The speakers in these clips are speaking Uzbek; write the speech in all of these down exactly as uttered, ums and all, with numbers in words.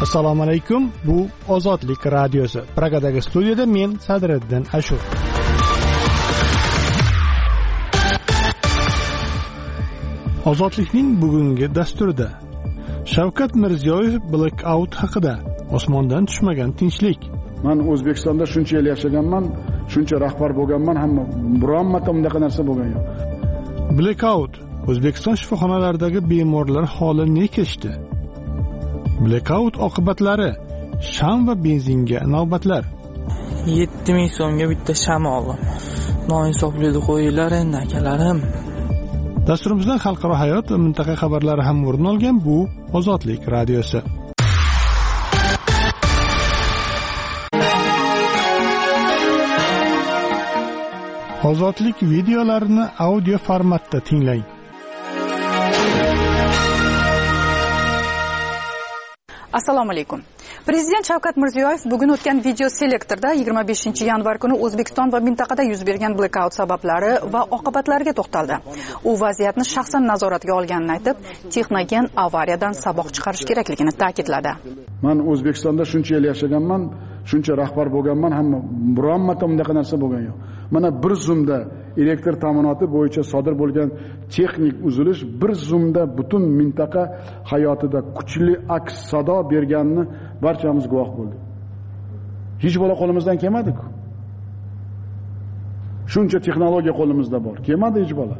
Assalomu alaykum. Bu Ozodlik radiosi. Pragadagi studiyada men Sadriddin Ashur. Ozodlikning bugungi dasturida Shavkat Mirziyoyev blackout haqida, osmondan tushmagan tinchlik. Men O'zbekistonda shuncha yil yashaganman, shuncha rahbar bo'lganman, hamma biron marta bunday narsa bo'lgan yo'q. Blackout O'zbekiston shifoxonalaridagi bemorlar holi ne kechdi? Blackout oqibatlari, sham va benzinga navbatlar. yetti ming so'mga bitta sham oldim. Noinsoflikni qo'yinglar endi akalarim. Dasturimizdan xalqaro hayot va mintaqa xabarlari ham o'rin olgan bu Ozodlik radiosi. Ozodlik videolarini audio formatda tinglang. Assalomu alaykum. Prezident Shavkat Mirziyoyev bugun o'tgan video selektorda yigirma beshinchi yanvar kuni O'zbekiston va mintaqada yuz bergan blackout sabablari va oqibatlariga to'xtaldi. U vaziyatni shaxsan nazoratga olganini aytib, texnogen avariyadan saboq chiqarish kerakligini ta'kidladi. Men O'zbekistonda shuncha yil yashaganman, shuncha rahbar bo'lganman, hamma biron marta bunday narsa bo'lgan yo'q. Mana bir zumda elektr ta'minoti bo'yicha sodir bo'lgan texnik uzilish bir zumda butun mintaqa hayotida kuchli aks sado berganini barchamiz guvoh bo'ldik. Hech bola qo'limizdan kelmadi-ku. Shuncha texnologiya qo'limizda bor. Kelmadi hech bola.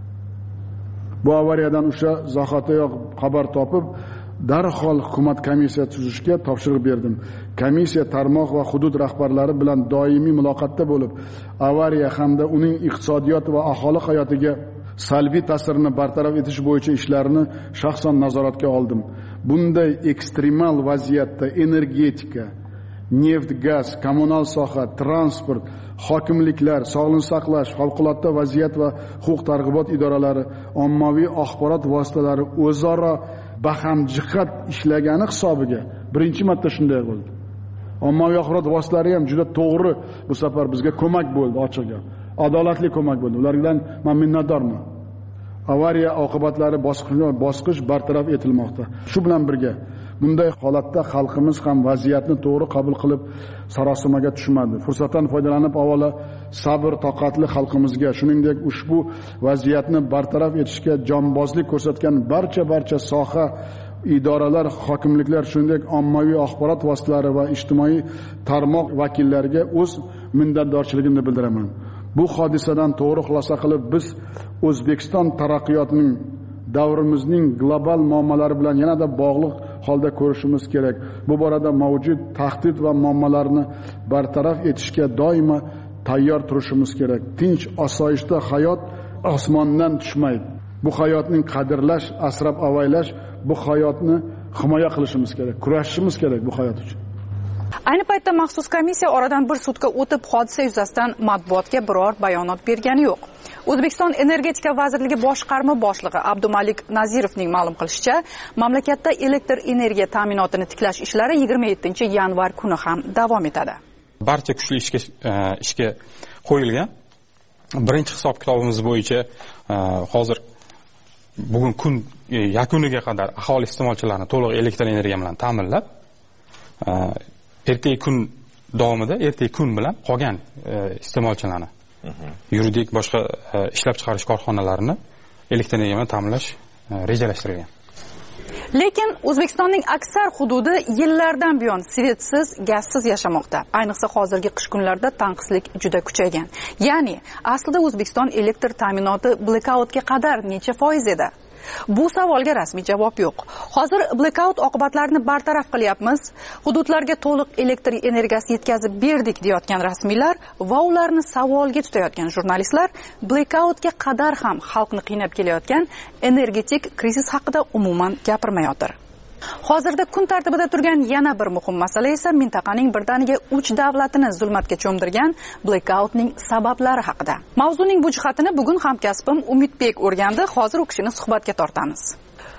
Bu avariyadan o'sha zahotiyoq xabar topib, darhol hukumat komissiya tuzishga topshiriq berdim. Komissiya tarmoq va hudud rahbarlari bilan doimiy muloqotda bo'lib, avariya hamda uning iqtisodiyot va aholi hayotiga salbiy ta'sirini bartaraf etish bo'yicha ishlarni shaxsan nazoratga oldim. Bunday ekstremal vaziyatda energetika, neft, gaz, kommunal soha, transport, hokimliklar, sog'liqni saqlash, favqulodda vaziyat va huquq targ'ibot idoralari, ommaviy axborot vositalari o'zaro bahamjihat ishlagani hisobiga birinchi marta shunday bo'ldi. Ommaviy axborot vositalari ham juda to'g'ri bu safar bizga ko'mak bo'ldi, ochiq gap. Adolatli ko'mak bo'ldi. Ulardan men minnatdorman. Avariya oqibatlari bosqichma-bosqich bartaraf etilmoqda. Shu bilan birga bunday holatda xalqimiz ham vaziyatni to'g'ri qabul qilib sarosimaga tushmadi. Fursatdan foydalanib avvalo sabr, toqatli xalqimizga, shuningdek ushbu vaziyatni bartaraf etishga jonbozlik ko'rsatgan barcha barcha soha idoralar, hokimliklar, shuningdek ommaviy axborot vositalari va ijtimoiy tarmoq vakillariga o'z minnatdorchiligimni bildiraman. Bu hodisadan to'g'ri xulosa qilib, biz O'zbekiston taraqqiyotining davrimizning global muammolari bilan yanada bog'liq holda ko'rishimiz kerak. Bu borada mavjud tahdid va muammolarni bartaraf etishga doimo tayyor turishimiz kerak. Tinch, osoyishta hayot osmondan tushmaydi. Bu hayotning qadrlash, asrab-avaylash, bu hayotni himoya qilishimiz kerak, kurashishimiz kerak bu hayot uchun. Ayni paytda maxsus komissiya oradan bir sutka o'tib hodisa yuzasidan matbuotga biror bayonot bergani yo'q. O'zbekiston Energetika vazirligi boshqarma boshlig'i Abdumalik Nazirovning ma'lum qilishicha, mamlakatda elektr energiya ta'minotini tiklash ishlari yigirma yettinchi yanvar kuni ham davom etadi. Barcha kuchli ishga ishga qo'yilgan. Birinchi hisob-kitobimiz bo'yicha hozir bugun kun yakuniga qadar aholi iste'molchilarini to'liq elektr energiya bilan ta'minlab, ertaga kun davomida ertaga kun bilan qolgan iste'molchilarni yuridik boshqa ishlab chiqarish korxonalarini elektr energiya bilan ta'minlash rejalashtirilgan. Lekin O'zbekistonning aksar hududi yillardan buyon svetsiz, gazsiz yashamoqda. Ayniqsa hozirgi qish kunlarida tanqislik juda kuchaygan. Ya'ni, aslida O'zbekiston elektr ta'minoti blackoutga qadar necha foiz edi? Bu savolga rasmiy javob yo'q. Hozir blackout oqibatlarini bartaraf qilyapmiz. Hududlarga to'liq elektr energiyasi yetkazib berdik deyotgan rasmiylar va ularni savolga tutayotgan jurnalistlar blackoutga qadar ham xalqni qiynab kelayotgan energetik krizis haqida umuman gapirmayotir. Hozirda kun tartibida turgan yana bir muhim masala esa mintaqaning birdaniga uch davlatini zulmatga cho'mdirgan blackoutning sabablari haqida. Mavzuning bu jihatini bugun hamkasbim Umidbek o'rgandi. Hozir u kishini suhbatga tortamiz.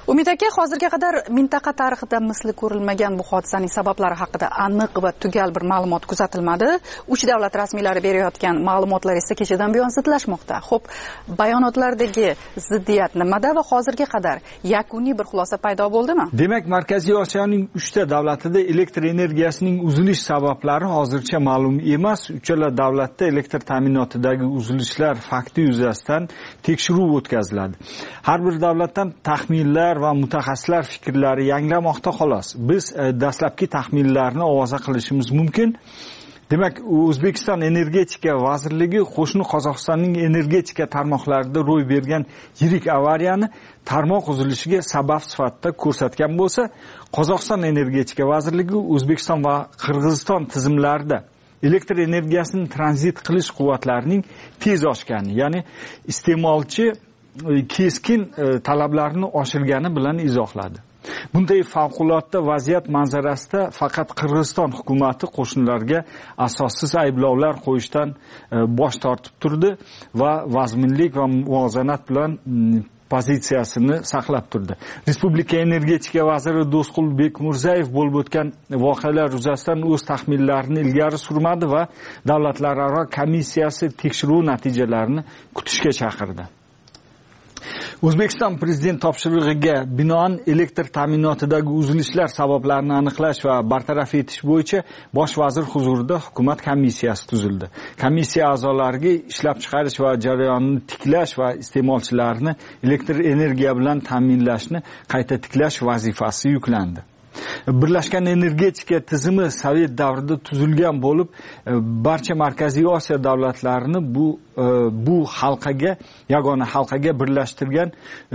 Umid aka, hozirga qadar mintaqa tarixida misli ko'rilmagan bu hodisaning sabablari haqida aniq va tugal bir ma'lumot kuzatilmadi. Uch davlat rasmiylari berayotgan ma'lumotlar esa kechadan buyon zidlashmoqda. Xo'p, bayonotlardagi ziddiyat nimada va hozirga qadar yakuniy bir xulosa paydo bo'ldimi? Demak, Markaziy Osiyoning uchta davlatida elektr energiyasining uzilish sabablari hozircha ma'lum emas. Uchala davlatda elektr ta'minotidagi uzilishlar fakti yuzasidan tekshiruv o'tkaziladi. Har bir davlatdan taxminlar va mutaxassislar fikrlari yanglamoqda xolos. Biz dastlabki taxminlarni ovoza qilishimiz mumkin. Demak, O'zbekiston Energetika vazirligi qo'shni Qozog'istonning energetika tarmoqlarida ro'y bergan yirik avariyani tarmoq uzilishiga sabab sifatida ko'rsatgan bo'lsa, Qozog'iston Energetika vazirligi O'zbekiston va Qirg'iziston tizimlarida elektr energiyasini tranzit qilish quvvatlarining tez oshgani, ya'ni iste'molchi keskin talablarni oshirgani bilan izohladi. Bunday favqulodda vaziyat manzarasida faqat Qirg'iziston hukumati qo'shnilarga asossiz ayblovlar qo'yishdan bosh tortib turdi va vazminlik va muvozanat bilan pozitsiyasini saqlab turdi. Respublika energetika vaziri Do'stqul Bekmurzayev bo'lib o'tgan voqealar yuzasidan o'z taxminlarini ilgari surmadi va davlatlararo komissiyasi tekshiruv natijalarini kutishga chaqirdi. O'zbekiston prezident topshirig'iga binoan elektr ta'minotidagi uzilishlar sabablarini aniqlash va bartaraf etish bo'yicha bosh vazir huzurida hukumat komissiyasi tuzildi. Komissiya a'zolariga ishlab chiqarish va jarayonni tiklash va iste'molchilarni elektr energiya bilan ta'minlashni qayta tiklash vazifasi yuklandi. Birlashgan energetika tizimi Sovet davrida tuzilgan bo'lib, barcha Markaziy Osiyo davlatlarini bu bu halqaga, yagona halqaga birlashtirgan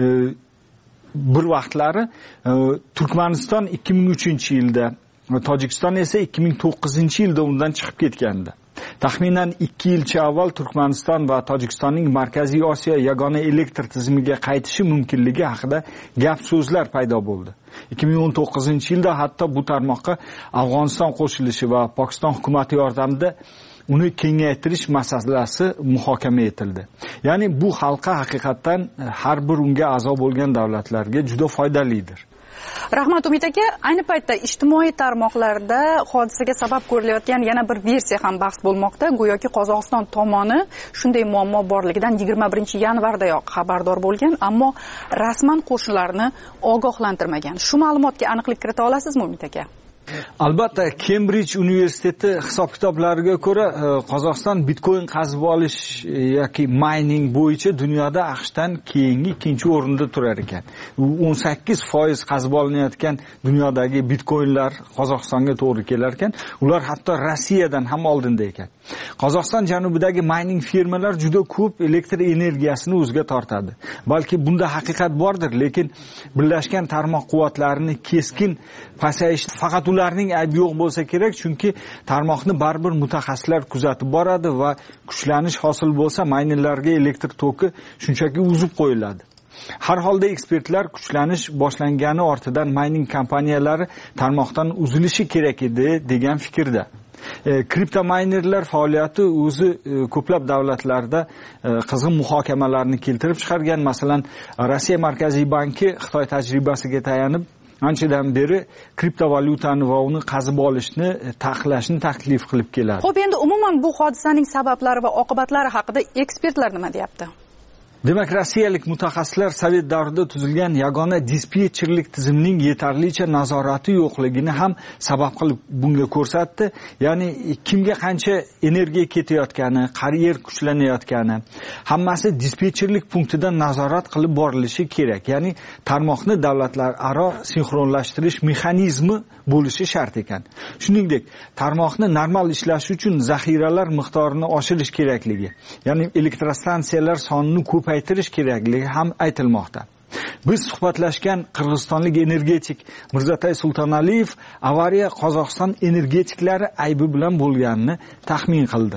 bir vaqtlari Turkmaniston ikki ming uchinchi yilda, Tojikiston esa ikki ming to'qqizinchi yilda undan chiqib ketgandi. Taxminan ikki yilcha avval Turkmaniston va Tojikistonning Markaziy Osiyo yagona elektr tizimiga qaytishi mumkinligi haqida gap so'zlar paydo bo'ldi. ikki ming o'n to'qqizinchi yilda hatto bu tarmoqqa Afg'oniston qo'shilishi va Pokiston hukumati yordamida uni kengaytirish masalasi muhokama etildi. Ya'ni bu halqa haqiqatan har bir unga a'zo bo'lgan davlatlarga juda foydalidir. Rahmat Umid aka, ayni paytda ijtimoiy tarmoqlarda hodisaga sabab ko'rilayotgan yana bir versiya ham bahs bo'lmoqda. Go'yoki Qozog'iston tomoni shunday muammo borligidan yigirma birinchi yanvardayoq xabardor bo'lgan, ammo rasman qo'shnilarni ogohlantirmagan. Shu ma'lumotga aniqlik kirita olasizmi Umid aka? Albatta, Cambridge universiteti hisob-kitoblariga ko'ra, Qozog'iston Bitcoin qazib olish yoki mining bo'yicha dunyoda AQShdan keyingi ikkinchi o'rinda turar ekan. o'n sakkiz foiz qazib olinayotgan dunyodagi bitcoinlar Qozog'istonga to'g'ri kelar ekan. Ular hatto Rossiyadan ham oldinda ekan. Qozog'iston janubidagi mining firmalar juda ko'p elektr energiyasini o'ziga tortadi. Balki bunda haqiqat bordir, lekin birlashgan tarmoq quvvatlarini keskin pasayish faqat ularning aybi yo'q bo'lsa kerak, chunki tarmoqni baribir mutaxassislar kuzatib boradi va kuchlanish hosil bo'lsa, maynerlarga elektr toki shunchaki uzib qo'yiladi. Har holda ekspertlar kuchlanish boshlangani ortidan mining kompaniyalari tarmoqdan uzilishi kerak edi degan fikrda. Kripto maynerlar faoliyati o'zi ko'plab davlatlarda qizg'in muhokamalarni keltirib chiqargan. Masalan, Rossiya Markaziy banki Xitoy tajribasiga tayanib anchadan beri kriptovalyutani va uni qazib olishni taqiqlashni taklif qilib keladi. Xo'p, endi umuman bu hodisaning sabablari va oqibatlari haqida ekspertlar nima deyapti? Demak, rossiyalik mutaxassislar Sovet davrida tuzilgan yagona dispetcherlik tizimining yetarlicha nazorati yo'qligini ham sabab qilib bunga ko'rsatdi. Ya'ni kimga qancha energiya ketayotgani, qariyer kuchlanayotgani, hammasi dispetcherlik punktidan nazorat qilib borilishi kerak. Ya'ni tarmoqni davlatlararo sinxronlashtirish mexanizmi bo'lishi shart ekan. Shuningdek, tarmoqni normal ishlashi uchun zaxiralar miqdorini oshirish kerakligi, ya'ni elektrostansiyalar sonini ko'paytirish kerakligi ham aytilmoqda. Biz suhbatlashgan qirg'izistonlik energetik Mirzatay Sultonaliyev avariya Qozog'iston energetiklari aybi bilan bo'lganini taxmin qildi.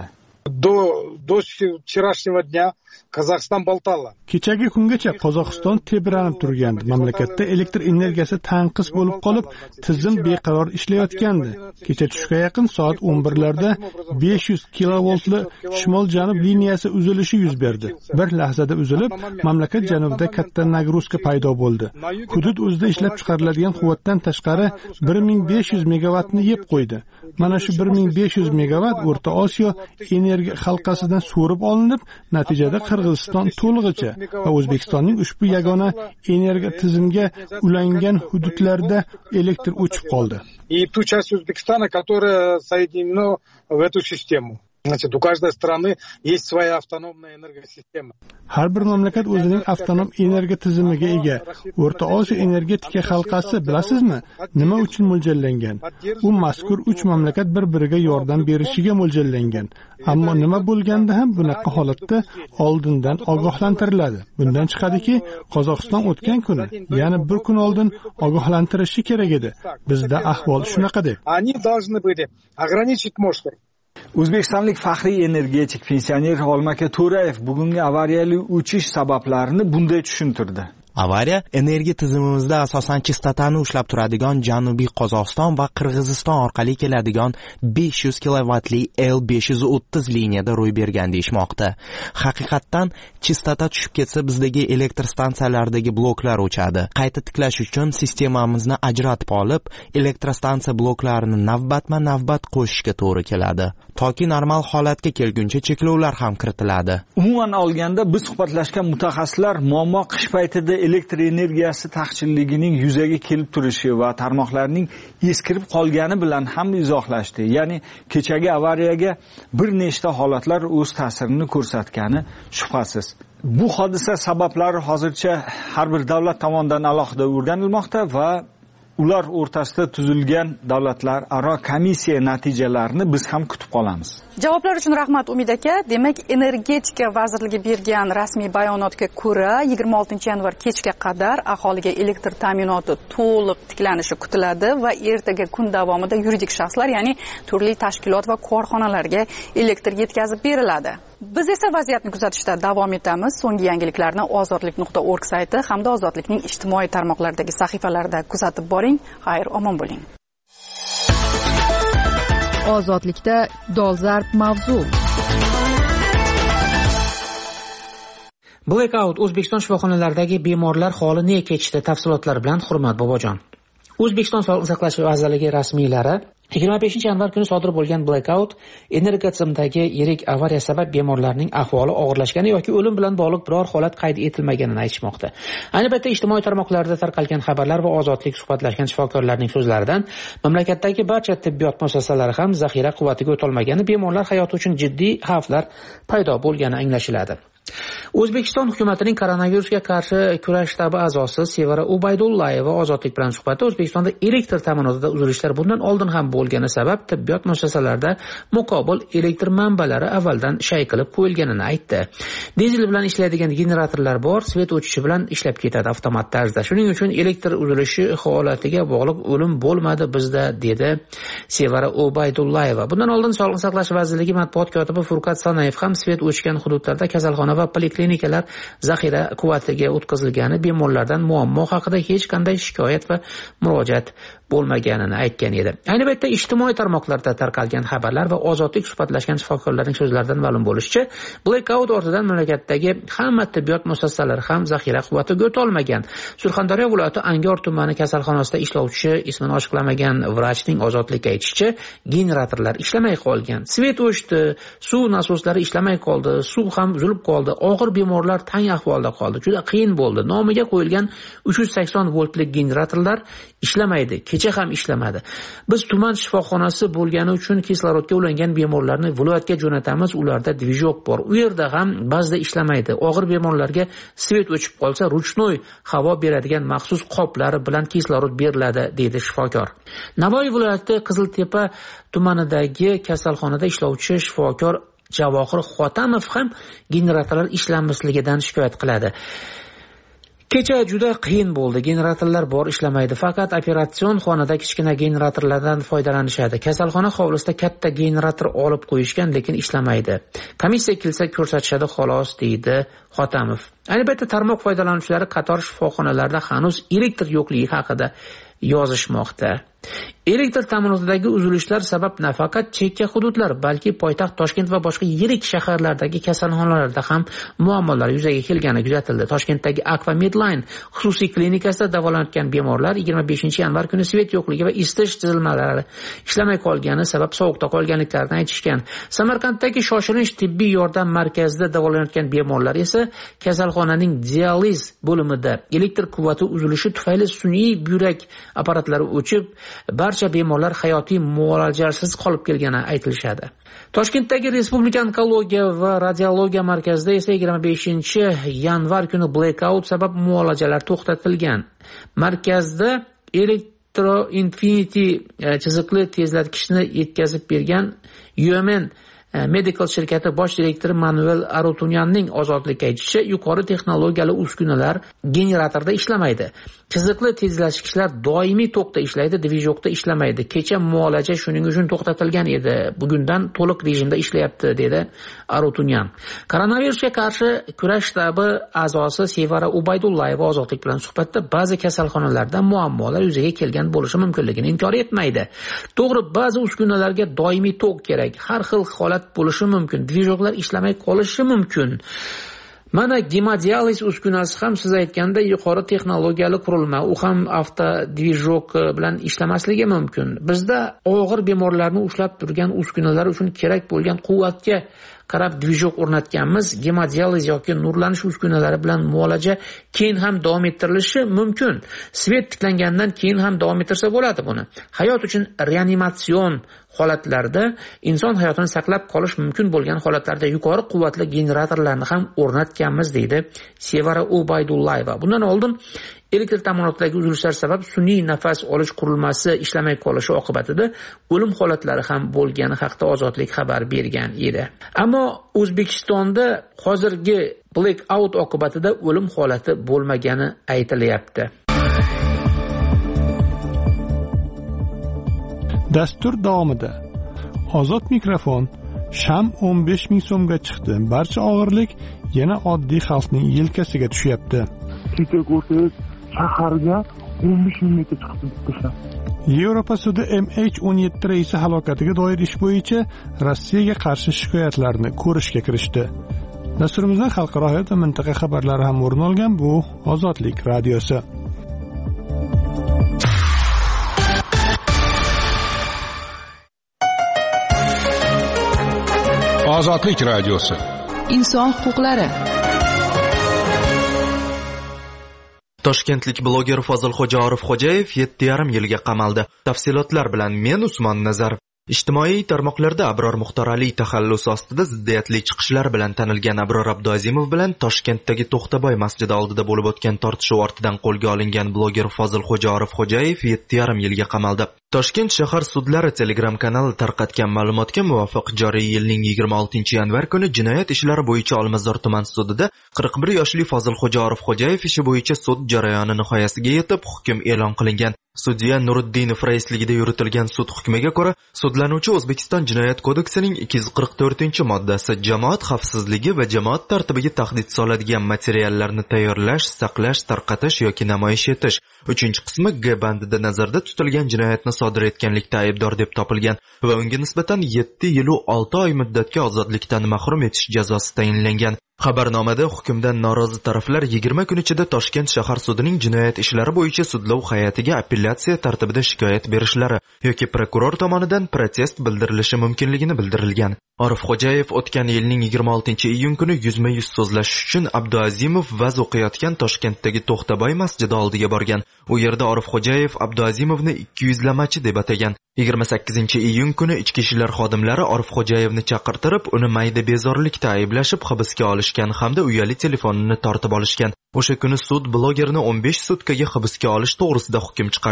До, до вчерашнего дня Казахстан болтала. Kechagi kungacha Qozog'iston tebranib turgandi. Mamlakatda elektr energiyasi tanqis bo'lib qolib, tizim beqaror ishlayotgandi. Kecha tushga yaqin soat o'n birlarda besh yuz kilovoltli shimol-janub liniyasi uzilishi yuz berdi. Bir lahzada uzilib, mamlakat janubida katta nagruzka paydo bo'ldi. Hudud o'zida ishlab chiqariladigan quvvatdan tashqari bir ming besh yuz megavatni yeb qo'ydi. Mana shu bir ming besh yuz megavat O'rta Osiyo energiya halqasidan so'rib olinib, natijada Qirg'iziston to'lig'icha va O'zbekistonning ushbu yagona energiya tizimiga ulangan hududlarda elektr o'chib qoldi. И ту часть Узбекистана, которая соединена в эту систему. Значит, у каждой страны есть своя автономная энергосистема. Har bir mamlakat o'zining avtonom energiya tizimiga ega. O'rta Osiyo energetika halqasi bilasizmi, nima uchun mo'ljallangan? U mazkur uch mamlakat bir-biriga yordam berishiga mo'ljallangan. Ammo nima bo'lganda ham bunaqa holatda oldindan ogohlantiriladi. Bundan chiqadiki, Qozog'iston o'tgan kuni, ya'ni bir kun oldin ogohlantirishi kerak edi. Bizda ahvol shunaqa deb. Они должны были ограничить мощность. O'zbekistonlik faxriy energetik pensioner Olmaka To'rayev bugungi avariyali uchish sabablarini bunday tushuntirdi. Avariya energiya tizimimizda asosan chistotani ushlab turadigan Janubiy Qozog'iston va Qirg'iziston orqali keladigan besh yuz kilovatli L besh yuz o'ttiz liniyada ro'y bergan deyishmoqda. Haqiqatdan chistota tushib ketsa bizdagi elektr stansiyalaridagi bloklar o'chadi. Qayta tiklash uchun sistemamizni ajratib olib, elektrostansiya bloklarini navbatma-navbat qo'shishga to'g'ri keladi. Toki normal holatga kelguncha cheklovlar ham kiritiladi. Umuman olganda biz suhbatlashgan mutaxassislar muammo qish paytida elektr energiyasi taqchilligining yuzaga kelib turishi va tarmoqlarning eskirib qolgani bilan ham izohlashdi. Ya'ni kechagi avariyaga bir nechta holatlar o'z ta'sirini ko'rsatgani shubhasiz. Bu hodisa sabablari hozircha har bir davlat tomonidan alohida o'rganilmoqda va ular o'rtasida tuzilgan davlatlararo komissiya natijalarini biz ham kutib qolamiz. Javoblar uchun rahmat Umid aka. Demak, Energetika vazirligi bergan rasmiy bayonotga ko'ra, yigirma oltinchi yanvar kechga qadar aholiga elektr ta'minoti to'liq tiklanishi kutiladi va ertaga kun davomida yuridik shaxslar, ya'ni turli tashkilot va korxonalarga elektr yetkazib beriladi. Biz esa vaziyatni kuzatishda davom etamiz. So'nggi yangiliklarni ozodlik nuqta org sayti hamda Ozodlikning ijtimoiy tarmoqlardagi sahifalarida kuzatib boring. Xayr, omon bo'ling. Ozodlikda dolzarb mavzu. Blackout O'zbekiston shifoxonalaridagi bemorlar holi ne kechdi? Tafsilotlar bilan Hurmat Bobojon. O'zbekiston Sog'liqni saqlash vazirligi rasmiylari yigirma beshinchi yanvar kuni sodir bo'lgan blackout energiya tizimidagi yirik avariya sabab bemorlarning ahvoli og'irlashgani yoki o'lim bilan bog'liq biror holat qayd etilmaganini aytishmoqda. Ayni paytda ijtimoiy tarmoqlarda tarqalgan xabarlar va Ozodlik suhbatlashgan shifokorlarning so'zlaridan mamlakatdagi barcha tibbiyot muassasalari ham zaxira quvvatiga o'tolmagani, bemorlar hayoti uchun jiddiy xavflar paydo bo'lgani anglashiladi. O'zbekiston hukumatining koronavirusga qarshi kurash shtabi a'zosi Sevara Ubaydullayeva Ozodlik bilan suhbatda O'zbekistonda elektr ta'minotida uzilishlar bundan oldin ham bo'lgani sabab tibbiyot muassasalarida muqobil elektr manbalari avvaldan shay qilib qo'yilganini aytdi. Dizel bilan ishlaydigan generatorlar bor, svet o'chishi bilan ishlab ketadi avtomat tarzda. Shuning uchun elektr uzilishi holatiga bog'liq o'lim bo'lmadi bizda, dedi Sevara Ubaydullayeva. Bundan oldin Sog'liqni saqlash vazirligi matbuot kotibi Furqat Sanayev ham svet o'chgan hududlarda kasalxona va poliklinikalar zaxira quvvatiga o'tkazilgani, bemorlardan muammo haqida hech qanday shikoyat va murojaat bo'lmaganini aytgan edi. Ayni paytda ijtimoiy tarmoqlarda tarqalgan xabarlar va Ozodlik suhbatlashgan shifokorlarning so'zlaridan ma'lum bo'lishicha, blackout ortidan mamlakatdagi hamma tibbiyot muassasalari ham zaxira quvvatiga o'tolmagan. Surxondaryo viloyati Angor tumani kasalxonasida ishlovchi ismini ochiqlamagan vrachning Ozodlikka aytishicha, generatorlar ishlamay qolgan, svet o'chdi, suv nasoslari ishlamay qoldi, suv ham uzilib qoldi. Og'ir bemorlar tang ahvolda qoldi. Juda qiyin bo'ldi. Nomiga qo'yilgan uch yuz sakson voltlik generatorlar ishlamaydi. Kecha ham ishlamadi. Biz tuman shifoxonasi bo'lgani uchun kislorodga ulangan bemorlarni viloyatga jo'natamiz. Ularda dvijok bor. U yerda ham ba'zida ishlamaydi. Og'ir bemorlarga svet o'chib qolsa, ruchnoy havo beradigan maxsus qoplari bilan kislorod beriladi, deydi shifokor. Navoiy viloyati Qiziltepa tumanidagi kasalxonada ishlovchi shifokor Javohir Xotamov ham generatorlar ishlanmasligidan shikoyat qiladi. Kecha juda qiyin bo'ldi. Generatorlar bor ishlamaydi. Faqat operatsion xonada kichkina generatorlardan foydalanishadi. Kasalxona hovlisida katta generator olib qo'yishgan, lekin ishlamaydi. Komissiya kelsa ko'rsatishadi xolos, deydi Xotamov. Ayni paytda tarmoq foydalanuvchilari qator shifoxonalarda hanuz elektr yo'qligi haqida yozishmoqda. Elektr ta'minotidagi uzilishlar sabab nafaqat chekka hududlar, balki poytaxt Toshkent va boshqa yirik shaharlardagi kasalxonalarda ham muammolar yuzaga kelgani kuzatildi. Toshkentdagi Aqua Medline xususiy klinikasida davolanayotgan bemorlar yigirma beshinchi yanvar kuni svet yo'qligi va isitish tizilmalari ishlamay qolgani sabab sovuqda qolganliklarini aytishgan. Samarqanddagi shoshilinch tibbiy yordam markazida davolanayotgan bemorlar esa kasalxonaning dializ bo'limida elektr quvvati uzilishi tufayli sun'iy buyrak apparatlari o'chib, barcha bemorlar hayotiy muolajasiz qolib kelgani aytilishadi. Toshkentdagi Respublika onkologiya va radiologiya markazida esa yigirma beshinchi yanvar kuni blackout sabab muolajalar to'xtatilgan. Markazda Electro Infinity chiziqli tezlatkichni yetkazib bergan Yumen Medical shirkati bosh direktori Manuel Arutunyanning ozodlikka aytishicha, yuqori texnologiyali uskunalar generatorda ishlamaydi. Chiziqli tezlatkichlar doimiy tokda ishlaydi, dvijokda ishlamaydi. Kecha muolaja shuning uchun to'xtatilgan edi. Bugundan to'liq rejimda ishlayapti, dedi Arutunyan. Koronavirusga qarshi kurash shtabi a'zosi Sevara Ubaydullayeva ozodlik bilan suhbatda ba'zi kasalxonalarda muammolar yuzaga kelgan bo'lishi mumkinligini inkor etmaydi. To'g'ri, ba'zi uskunalarga doimiy tok kerak. Har xil holat bo'lishi mumkin. Dvijoklar ishlamay qolishi mumkin. Mana gemodializ uskunasi ham siz aytganda yuqori texnologiyali qurilma, u ham avtodvijok bilan ishlamasligi mumkin. Bizda og'ir bemorlarni ushlab turgan uskunalar uchun kerak bo'lgan quvvatga qarab dvijok o'rnatganmiz. Gemodializ yoki nurlanish uskunalari bilan muolaja keyin ham davom ettirilishi mumkin. Svet tiklangandan keyin ham davom ettirsa bo'ladi buni. Hayot uchun reanimatsion holatlarda, inson hayotini saqlab qolish mumkin bo'lgan holatlarda yuqori quvvatli generatorlarni ham o'rnatganmiz, deydi Sevara Ubaydullayeva. Bundan oldin elektr ta'minotidagi uzilishlar sabab sun'iy nafas olish qurilmasi ishlamay qolishi oqibatida o'lim holatlari ham bo'lgani haqida Ozodlik xabar bergan edi. Ammo O'zbekistonda hozirgi blackout oqibatida o'lim holati bo'lmagani aytilyapti. Dastur davomida Ozod mikrofon sham o'n besh ming so'mga chiqdi. Barcha og'irlik yana oddiy xalqning yelkasiga tushyapti. Kecha ko'rsangiz shaharga o'n besh ming metr chiqdi. Yevropa sudi M H o'n yetti raisi halokatiga doir ish bo'yicha Rossiyaga qarshi shikoyatlarni ko'rishga kirishdi. Dasturimizdan xalqaro hayot va mintaqa xabarlari ham o'rin olgan. Bu Ozodlik radiosi. Ozodlik radiosi. Inson huquqlari. Toshkentlik bloger Fozilxo'ja Orifxo'jayev yetti yarim yilga qamaldi. Tafsilotlar bilan men Usmon Nazarov. Ijtimoiy tarmoqlarda Abror Muxtoraliy taxallusi ostida ziddiyatli chiqishlar bilan tanilgan Abror Abduazimov bilan Toshkentdagi To'xtabay masjidi oldida bo'lib o'tgan tortishuv ortidan qo'lga olingan bloger Fozilxo'ja Orifxo'jayev yetti yarim yilga qamaldi. Toshkent shahar sudlari Telegram kanali tarqatgan ma'lumotga muvofiq joriy yilning yigirma oltinchi yanvar kuni jinoyat ishlari bo'yicha Olmazor tuman sudida qirq bir yoshli Fozilxo'ja Orifxo'jayev ishi bo'yicha sud jarayoni nihoyasiga yetib hukm e'lon qilingan. Sudya Nuriddinov raisligida yuritilgan sud hukmiga ko'ra, sudlanuvchi O'zbekiston Jinoyat kodeksining ikki yuz qirq to'rtinchi moddasi jamoat xavfsizligi va jamoat tartibiga tahdid soladigan materiallarni tayyorlash, saqlash, tarqatish yoki namoyish etish uchinchi qismi G bandida nazarda tutilgan jinoyatni sodir etganlikda aybdor deb topilgan va unga nisbatan yetti yil va olti oy muddatga ozodlikdan mahrum etish jazosi tayinlangan. Xabarnomada hukmdan norozi taraflar yigirma kun ichida Toshkent shahar sudining jinoyat ishlari bo'yicha sudlov hay'atiga apellyatsiya tartibida shikoyat berishlari yoki prokuror tomonidan protest bildirilishi mumkinligini bildirilgan. Orifxo'jayev o'tgan yilning yigirma oltinchi iyun kuni yuzma-yuz so'zlashish uchun Abduazimov vaz o'qiyotgan Toshkentdagi To'xtabay masjidi oldiga borgan. U yerda Orifxo'jayev Abduazimovni ikki yuzlamachi deb atagan. yigirma sakkizinchi iyun kuni ichki ishlar xodimlari Orifxo'jayevni chaqirtirib, uni mayda bezorlikda ayblashib hibsga olishgan hamda uyali telefonini tortib olishgan. O'sha kuni sud blogerni o'n besh sutkaga hibsga olish to'g'risida hukm chiqargan.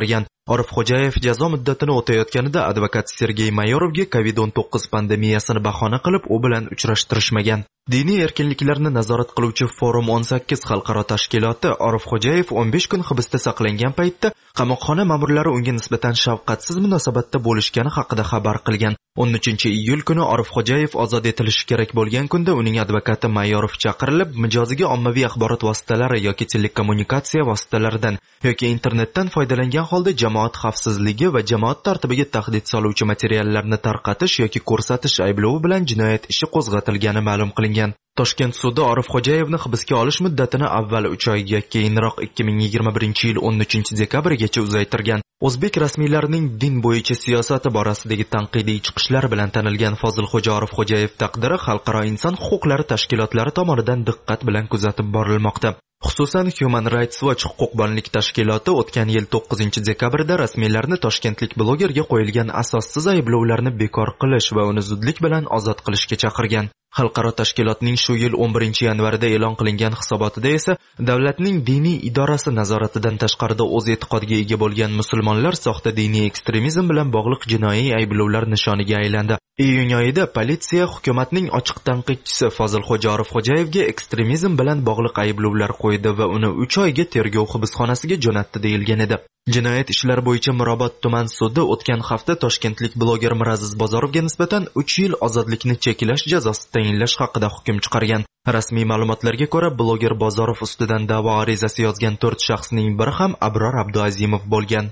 Orifxo'jayev jazo muddatini o'tayotganida advokat Sergey Mayorovga kovid o'n to'qqiz pandemiyasini bahona qilib, u bilan uchrashtirishmagan. Diniy erkinliklarni nazorat qiluvchi Forum o'n sakkiz xalqaro tashkiloti Orifxo'jayev o'n besh kun hibsda saqlangan paytda qamoqxona ma'murlari unga nisbatan shafqatsiz munosabatda bo'lishgani haqida xabar qilgan. o'n uchinchi iyul kuni Orifxo'jayev ozod etilishi kerak bo'lgan kunda uning advokati Mayorov chaqirilib, mijoziga ommaviy axborot vositalari yoki telekommunikatsiya vositalaridan yoki internetdan foydalangan holda jamoat xavfsizligi va jamoat tartibiga tahdid soluvchi materiallarni tarqatish yoki ko'rsatish ayblovi bilan jinoyat ishi qo'zg'atilgani ma'lum qilingan. Toshkent sudi Orifxo'jayevni hibsga olish muddatini avval uch oyga, keyinroq ikki ming yigirma birinchi yil o'n uchinchi dekabrgacha uzaytirgan. O'zbek rasmiylarining din bo'yicha siyosati borasidagi tanqidiy chiqishlari bilan tanilgan Fozilxo'ja Orifxo'jayev taqdiri xalqaro inson huquqlari tashkilotlari tomonidan diqqat bilan kuzatib borilmoqda. Xususan, Human Rights Watch huquqbonlik tashkiloti o'tgan yil to'qqizinchi dekabrda rasmiylarni toshkentlik blogerga qo'yilgan asossiz ayblovlarni bekor qilish va uni zudlik bilan ozod qilishga chaqirgan. Xalqaro tashkilotning shu yil o'n birinchi yanvarida e'lon qilingan hisobotida esa davlatning diniy idorasi nazoratidan tashqarida o'z e'tiqodiga ega bo'lgan musulmonlar soxta diniy ekstremizm bilan bog'liq jinoiy ayblovlar nishoniga aylandi. Iyun oyida politsiya hukumatning ochiq tanqidchisi Fozilxo'ja Orifxo'jayevga ekstremizm bilan bog'liq ayblovlar qo'ydi va uni uch oyga tergov hibsxonasiga jo'natdi deyilgan edi. Jinoyat ishlari bo'yicha Mirobod tuman sudi o'tgan hafta toshkentlik bloger Miraziz Bozorovga nisbatan uch yil ozodlikni cheklash jazosi tayinlash haqida hukm chiqargan. Rasmiy ma'lumotlarga ko'ra, bloger Bozorov ustidan da'vo arizasi yozgan to'rt shaxsning biri ham Abror Abduazimov bo'lgan.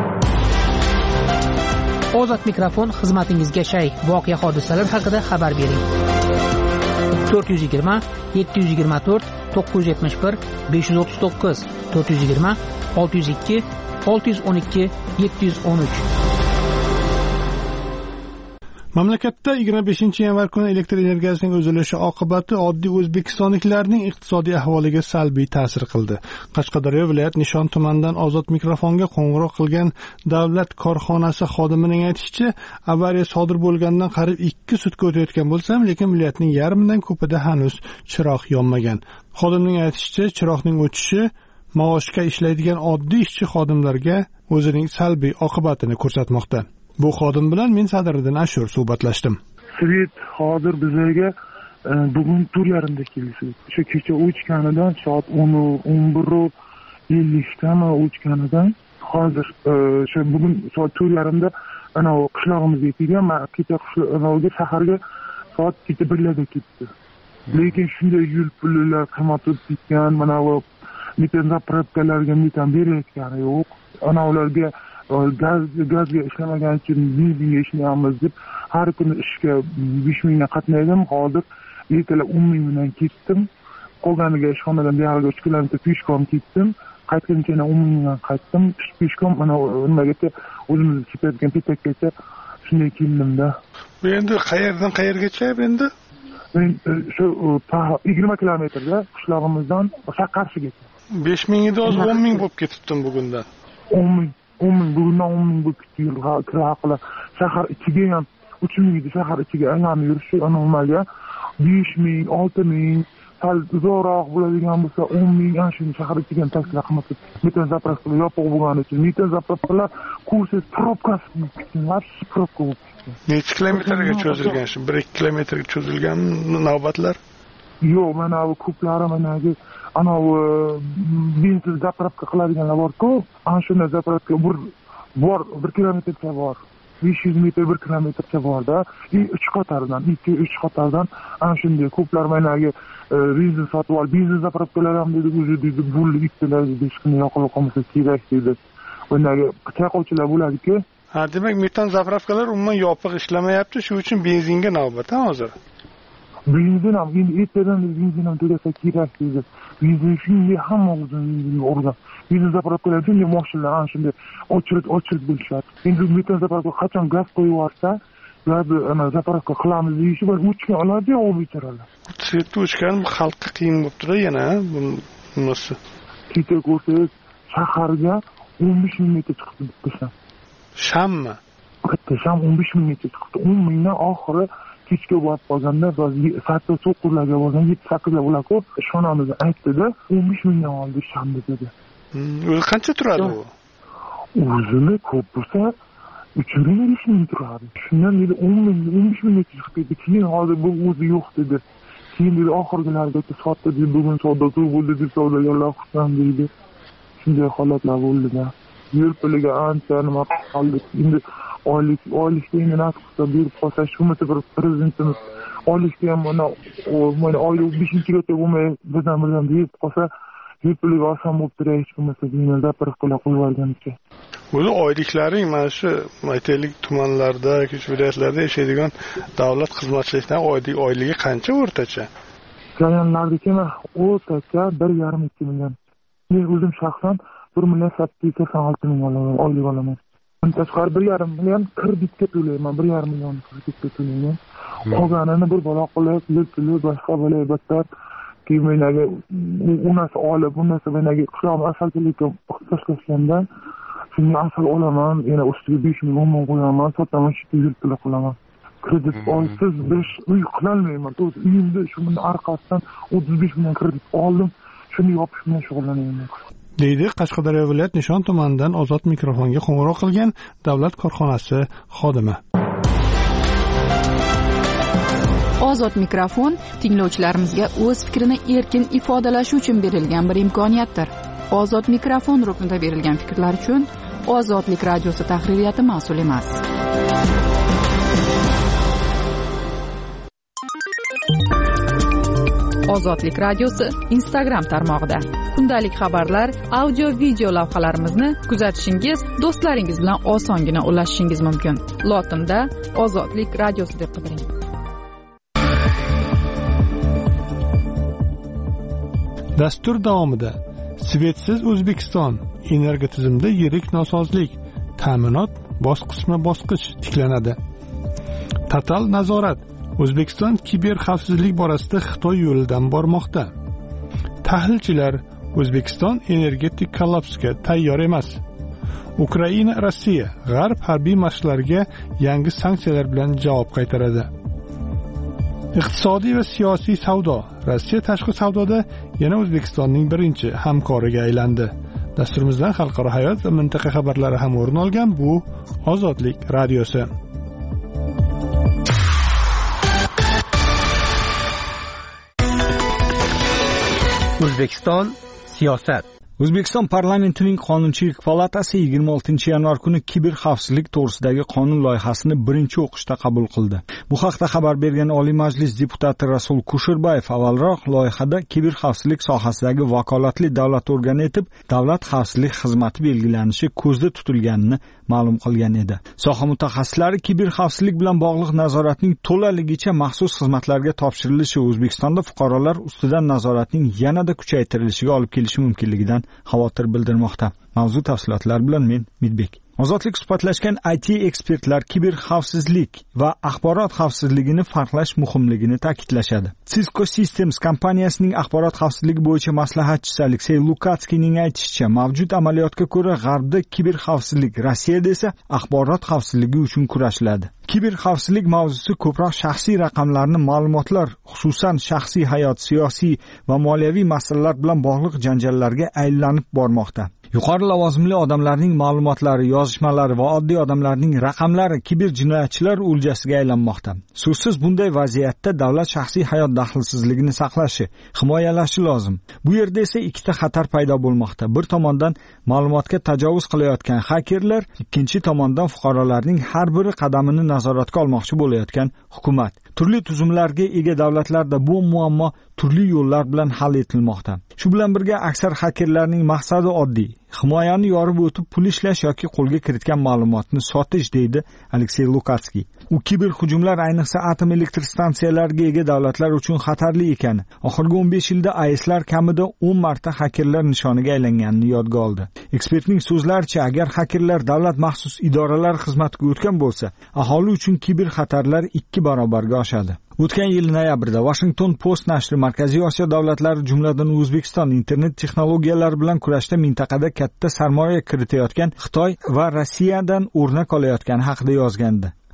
Ozod mikrofon xizmatingizga shay. Voqea hodisalar haqida xabar bering. to'rt yuz yigirma yetti yuz yigirma to'rt to'qqiz yuz yetmish bir besh yuz o'ttiz to'qqiz to'rt yuz yigirma olti yuz ikki olti yuz o'n ikki yetti yuz o'n uch. Mamlakatda yigirma beshinchi yanvar kuni elektr energiyasining uzilishi oqibati oddiy o'zbekistonliklarning iqtisodiy ahvoliga salbiy ta'sir qildi. Qashqadaryo viloyat Nishon tumanidan Ozod mikrofonga qo'ng'iroq qilgan davlat korxonasi xodimining aytishicha, avariya sodir bo'lgandan qariyb ikki sutka o'tayotgan bo'lsam, lekin viloyatning yarmidan ko'pida hanuz chiroq yonmagan. Xodimning aytishicha, chiroqning o'chishi maoshga ishlaydigan oddiy ishchi xodimlarga o'zining salbiy oqibatini ko'rsatmoqda. Bu xodim bilan men Sadriddin Ashur suhbatlashdim. Svet hozir bizga bugun to'rt yarimda keldi. O'sha kecha o'chganidan soat o'n o'n bir ellikdami o'chganidan hozir o'sha bugun soat to'rt yarimda ana qishlog'imizga kelgan. Men kecha qishlog'iga shaharga soat kecha birlarda ketdi. Lekin shunday yo'l pullar qimmatib ketgan, mana bu metan zapravkalarga metan berayotgani yo'q. Ana ularga gaz gazga ishlamagan uchun benzinga ishlayapmiz deb har kuni ishga besh mingdan qatnaydim. Hozir ertalab o'n ming bilan ketdim. Qolganiga ishxonadan buyog'iga uch kilometr peshkom ketdim. Qaytguncha yana o'n ming bilan qaytdim. Peshkom mana nimagacha o'zimizni ketayotgan petakgacha shunday keldim-da. Bu endi qayerdan qayergacha endi? Men shu yigirma kilometrda qishlog'imizdan o'sha Qarshigacha. besh mingdan o'zi o'n ming bo'lib ketibdim bugundan. o'n ming o'n ming bugundan o'n ming bo'lib ketdi yo'l haqida. Shahar ichiga ham uch mingni shahar ichiga aylanib yurish normalga besh ming olti ming sal uzoqroq bo'ladigan bo'lsa o'n ming ana shuni shahar ichiga ham taksilar qimmat. Metan zapravkalar yopiq bo'lgani uchun metan zapravkalar kursiz probkasi bo'lib ketgan. Vobshe probka bo'lib ketgan. Necha kilometrga cho'zilgan shu? bir ikki kilometrga cho'zilgan navbatlar? Yo'q, mana bu ko'plari managi ana bu benzin zapravka qiladiganlar bor-ku, ana shunda zapravka bir bor bir kilometrcha bor. besh yuz metr bir kilometrcha bor-da. uch qatordan, ikki uch qatordan ana shunday ko'plar managi benzin sotib ol, benzin zapravkalar ham dedi, o'zi dedi, bo'lib ikkilar dedi, hech qanday yoqilib qolmasa kerak dedi. Bunday chaqovchilar bo'ladi-ku. Ha, demak metan zapravkalar umuman yopiq ishlamayapti, shuning uchun benzinga navbat ha hozir. Benzin ham endi ertadan benzin ham to'lasa kerak dedi. Benzin shunga hamma o'zini o'rgan. Benzin zapravkalar shunga mashinalar ana shunday ochirib ochirib bo'lishadi. Endi metan zapravka qachon gaz qo'yib yuborsa, gaz ana zapravka qilamiz deyishi bir o'chgan oladi-ku u bicharalar. Svetda o'chgan xalqqa qiyin bo'lib turadi yana bunisi. Kecha ko'rsangiz shaharga o'n besh ming metr chiqdi bitta. Shammi? Bitta sham o'n besh ming metr chiqdi. o'n mingdan oxiri kechga borib qolganda sakkiz to'qqizlarga bo'lgan yetti sakkizlar bo'ladi-ku, ishxonamizda aytdi-da, o'n besh mingdan oldi shamni dedi. O'zi qancha turadi u? o'zini ko'p bo'lsa uch yuz ming ming turadi. Shundan dedi o'n ming o'n besh mingga chiqib keyin hozir bu o'zi yo'q dedi. Keyin dedi oxirgilarga sotdi deb bugun savdo ko'p bo'ldi deb savdogarlar xursand deydi. Shunday holatlar bo'ldi-da. Yo'l puliga ancha nima qildik. Endi oylik oylikda endi nasibda berib qolsa shumata bir prezidentimiz oylikda ham mana mana oylik beshinchi rota bo'lmay bizdan birdan berib qolsa yo'l puliga oson bo'lib turadi hech bo'lmasa deyman gapirib qo'ya qo'yib olganicha. O'zi oyliklaring mana shu aytaylik tumanlarda, yoki viloyatlarda yashaydigan davlat xizmatchilardan oylik oyligi qancha o'rtacha? Rayonlardagi o'rtacha bir yarim ikki million. Men o'zim shaxsan bir million sakkiz yuz sakson olti ming olaman, oylik olaman. Bundan tashqari bir yarim million kreditga to'layman, bir yarim million kreditga to'layman. Qolganini bir bola qilib, yil boshqa bola battar kiyimlarga unasi olib, unasi menga qishloq asalchilikka ixtisoslashganda shunga asal olaman, yana ustiga besh ming o'n ming qo'yaman, sotaman, shu yil pul qilaman. Kredit olsiz besh uy qilolmayman. To'g'ri, uyimda shuni orqasidan o'ttiz besh ming kredit oldim, shuni yopish bilan shug'ullanaman. deydi Qashqadaryo viloyat Nishon tumanidan ozod mikrofonga qo'ng'iroq qilgan davlat korxonasi xodimi. Ozod mikrofon tinglovchilarimizga o'z fikrini erkin ifodalashi uchun berilgan bir imkoniyatdir. Ozod mikrofon ruknida berilgan fikrlar uchun Ozodlik radiosi tahririyati mas'ul emas. Ozodlik radiosi Instagram tarmog'ida kundalik xabarlar, audio-video lavhalarimizni kuzatishingiz, do'stlaringiz bilan osongina ulashishingiz mumkin. Lotinda Ozodlik radiosi deb qidiring. Dastur davomida Svetsiz O'zbekiston energiya tizimida yirik nosozlik, ta'minot bosqichma-bosqich tiklanadi. Total nazorat O'zbekiston kiber xavfsizlik borasida Xitoy yo'lidan bormoqda. Tahlilchilar O'zbekiston energetik kollapsga tayyor emas. Ukraina Rossiya g'arb harbiy mashqlariga yangi sanksiyalar bilan javob qaytaradi. Iqtisodiy va siyosiy savdo. Rossiya tashqi savdoda yana O'zbekistonning birinchi hamkoriga aylandi. Dasturimizdan xalqaro hayot va mintaqa xabarlari ham o'rin olgan bu Ozodlik radiosi. O'zbekiston siyosat. O'zbekiston parlamentining Qonunchilik palatasi yigirma oltinchi yanvar kuni kiber xavfsizlik to'g'risidagi qonun loyihasini birinchi o'qishda qabul qildi. Bu haqda xabar bergan Oliy Majlis deputati Rasul Kusherbayev avvalroq loyihada kiber xavfsizlik sohasidagi vakolatli davlat organi etib Davlat xavfsizlik xizmati belgilanishi ko'zda tutilganini ma'lum qilgan edi. Soha mutaxassislari kiber xavfsizlik bilan bog'liq nazoratning to'laligicha maxsus xizmatlarga topshirilishi O'zbekistonda fuqarolar ustidan nazoratning yanada kuchaytirilishiga olib kelishi mumkinligidan xavotir bildirmoqda. Mavzu tafsilotlari bilan men Midbek. Ozodlik suhbatlashgan I T ekspertlar kiber xavfsizlik va axborot xavfsizligini farqlash muhimligini ta'kidlashadi. Cisco Systems kompaniyasining axborot xavfsizligi bo'yicha maslahatchisi Aleksey Lukatskiyning aytishicha, mavjud amaliyotga ko'ra G'arbda kiber xavfsizlik, Rossiyada esa axborot xavfsizligi uchun kurashiladi. Kiber xavfsizlik mavzusi ko'proq shaxsiy raqamlarni ma'lumotlar, xususan shaxsiy hayot, siyosiy va moliyaviy masalalar bilan bog'liq janjallarga aylanib bormoqda. Yuqori lavozimli odamlarning ma'lumotlari, yozishmalari va oddiy odamlarning raqamlari kiber jinoyatchilar o'ljasiga aylanmoqda. So'zsiz bunday vaziyatda davlat shaxsiy hayot daxlsizligini saqlashi, himoyalashi lozim. Bu yerda esa ikkita xatar paydo bo'lmoqda. Bir tomondan ma'lumotga tajovuz qilayotgan xakerlar, ikkinchi tomondan fuqarolarning har bir qadamini nazoratga olmoqchi bo'layotgan hukumat. Turli tuzumlarga ega davlatlarda bu muammo turli yo'llar bilan hal etilmoqda. Shu bilan birga aksar xakerlarning maqsadi oddiy: himoyani yorib o'tib pul ishlash yoki qo'lga kiritgan ma'lumotni sotish, deydi Aleksey Lukatskiy. U kiber hujumlar ayniqsa atom elektr stansiyalariga ega davlatlar uchun xatarli ekani, oxirgi o'n besh yilda A E S'lar kamida o'n marta xakerlar nishoniga aylanganini yodga oldi. Ekspertning so'zlaricha, agar xakerlar davlat maxsus idoralari xizmatiga o'tgan bo'lsa, aholi uchun kiber xatarlar ikki barobarga oshadi. O'tgan yil noyabrda Washington Post nashri Markaziy Osiyo davlatlari, jumladan O'zbekiston, internet texnologiyalari bilan kurashda mintaqada katta sarmoya kiritayotgan Xitoy va Rossiyadan o'rnak olayotgani haqida yozgandi.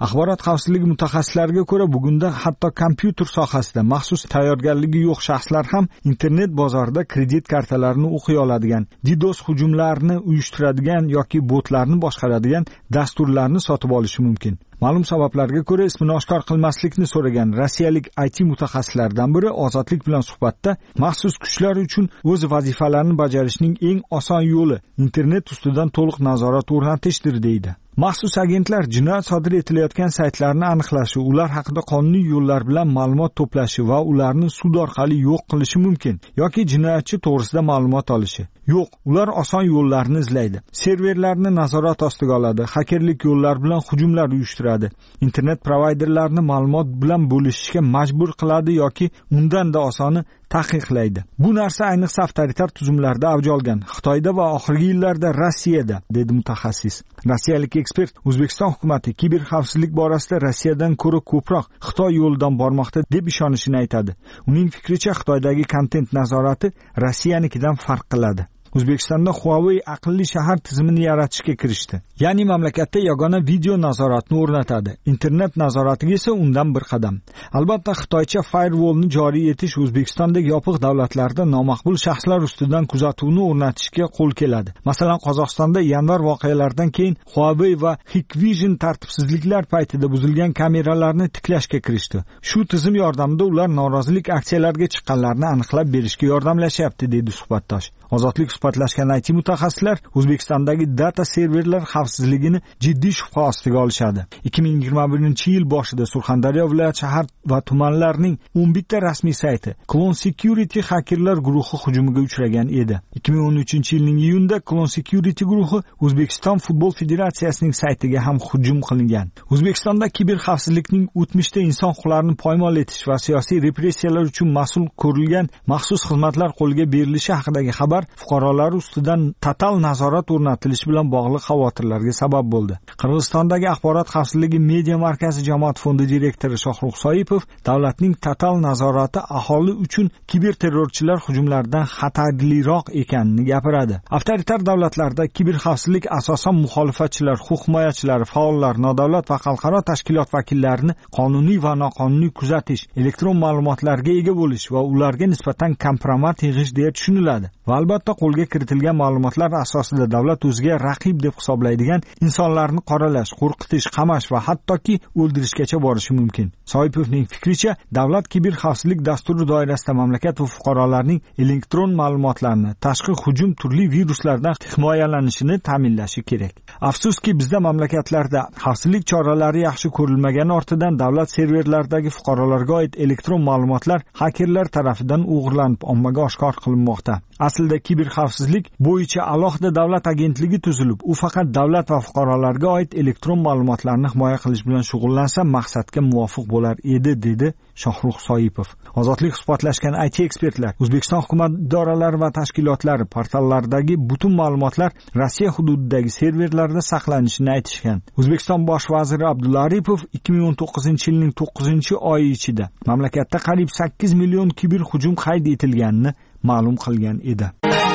Axborot xavfsizligi mutaxassislariga ko'ra, bugunda hatto kompyuter sohasida maxsus tayyorgarligi yo'q shaxslar ham internet bozorida kredit kartalarini o'qiy oladigan, DDoS hujumlarini uyushtiradigan yoki botlarni boshqaradigan dasturlarni sotib olishi mumkin. Ma'lum sabablarga ko'ra ismini oshkor qilmaslikni so'ragan rossiyalik I T mutaxassislaridan biri Ozodlik bilan suhbatda maxsus kuchlar uchun o'z vazifalarini bajarishning eng oson yo'li internet ustidan to'liq nazorat o'rnatishdir deydi. Maxsus agentlar jinoyat sodir etilayotgan saytlarni aniqlashi, ular haqida qonuniy yo'llar bilan ma'lumot to'plashi va ularni sud orqali yo'q qilishi mumkin yoki jinoyatchi to'g'risida ma'lumot olishi. Yo'q, ular oson yo'llarni izlaydi. Serverlarni nazorat ostiga oladi, xakerlik yo'llar bilan hujumlar uyushtiradi. Internet provayderlarni ma'lumot bilan bo'lishishga majbur qiladi yoki undan-da osoni taqiqlaydi. Bu narsa ayniqsa avtoritar tuzumlarda avj olgan. Xitoyda va oxirgi yillarda Rossiyada, dedi mutaxassis. Rossiyalik ekspert O'zbekiston hukumati kiberxavfsizlik borasida Rossiyadan ko'ra ko'proq Xitoy yo'lidan bormoqda deb ishonishini aytadi. Uning fikricha, Xitoydagi kontent nazorati Rossiyanikidan farq qiladi. O'zbekistonda Huawei aqlli shahar tizimini yaratishga kirishdi. Ya'ni mamlakatda yagona video nazoratni o'rnatadi. Internet nazoratiga esa undan bir qadam. Albatta, Xitoycha firewallni joriy etish O'zbekistondagi yopiq davlatlarda nomaqbul shaxslar ustidan kuzatuvni o'rnatishga qo'l keladi. Masalan, Qozog'istonda yanvar voqealaridan keyin Huawei va Hikvision tartibsizliklar paytida buzilgan kameralarni tiklashga kirishdi. Shu tizim yordamida ular norozilik aksiyalariga chiqqanlarni aniqlab berishga yordamlashyapti, dedi suhbatdosh. Ozodlik suhbatlashgan I T mutaxassislar O'zbekistondagi data serverlar xavfsizligini jiddiy shubha ostiga olishadi. ikki ming yigirma birinchi yil boshida Surxondaryo viloyat shahar va tumanlarining o'n bitta rasmiy sayti Clone Security xakerlar guruhi hujumiga uchragan edi. ikki ming o'n uchinchi yilning iyunida Clone Security guruhi O'zbekiston futbol federatsiyasining saytiga ham hujum qilingan. O'zbekistonda kiberxavfsizlikning o'tmishda inson huquqlarini poymol etish va siyosiy repressiyalar uchun mas'ul ko'rilgan maxsus xizmatlar qo'lga berilishi haqidagi xabar fuqarolar ustidan total nazorat o'rnatilishi bilan bog'liq xavotirlarga sabab bo'ldi. Qirg'izistondagi axborot xavfsizligi media markazi jamoat fondi direktori Shohruh Soipov davlatning total nazorati aholi uchun kiberterrorchilar hujumlaridan xatarliroq ekanini gapiradi. Avtoritar davlatlarda kiberxavfsizlik asosan muxolifatchilar, huquq himoyachilari, faollar, nodavlat va xalqaro tashkilot vakillarini qonuniy va noqonuniy kuzatish, elektron ma'lumotlarga ega bo'lish va ularga nisbatan kompromat yig'ish deya tushuniladi. Va albatta qo'lga kiritilgan ma'lumotlar asosida davlat o'ziga raqib deb hisoblaydigan insonlarni qoralash, qo'rqitish, qamash va hattoki o'ldirishgacha borishi mumkin. Soipovning fikricha, davlat kiberxavfsizlik dasturi doirasida mamlakat va fuqarolarning elektron ma'lumotlarini tashqi hujum turli viruslardan himoyalanishini ta'minlashi kerak. Afsuski, bizda mamlakatlarda xavfsizlik choralari yaxshi ko'rilmagani ortidan davlat serverlaridagi fuqarolarga oid elektron ma'lumotlar xakerlar tarafidan o'g'irlanib ommaga oshkor qilinmoqda. Aslida kiberxavfsizlik bo'yicha alohida davlat agentligi tuzilib, u faqat davlat va fuqarolarga oid elektron ma'lumotlarni himoya qilish bilan shug'ullansa maqsadga muvofiq bo'lar edi, dedi Shohruh Soipov. Ozodlik suhbatlashgan I T ekspertlar O'zbekiston hukumat idoralari va tashkilotlari portallaridagi butun ma'lumotlar Rossiya hududidagi serverlarda saqlanishini aytishgan. O'zbekiston bosh vaziri Abdulla Aripov ikki ming o'n to'qqizinchi yilning to'qqizinchi oyi ichida mamlakatda qariyb sakkiz million kiber hujum qayd etilganini ma'lum qilgan edi.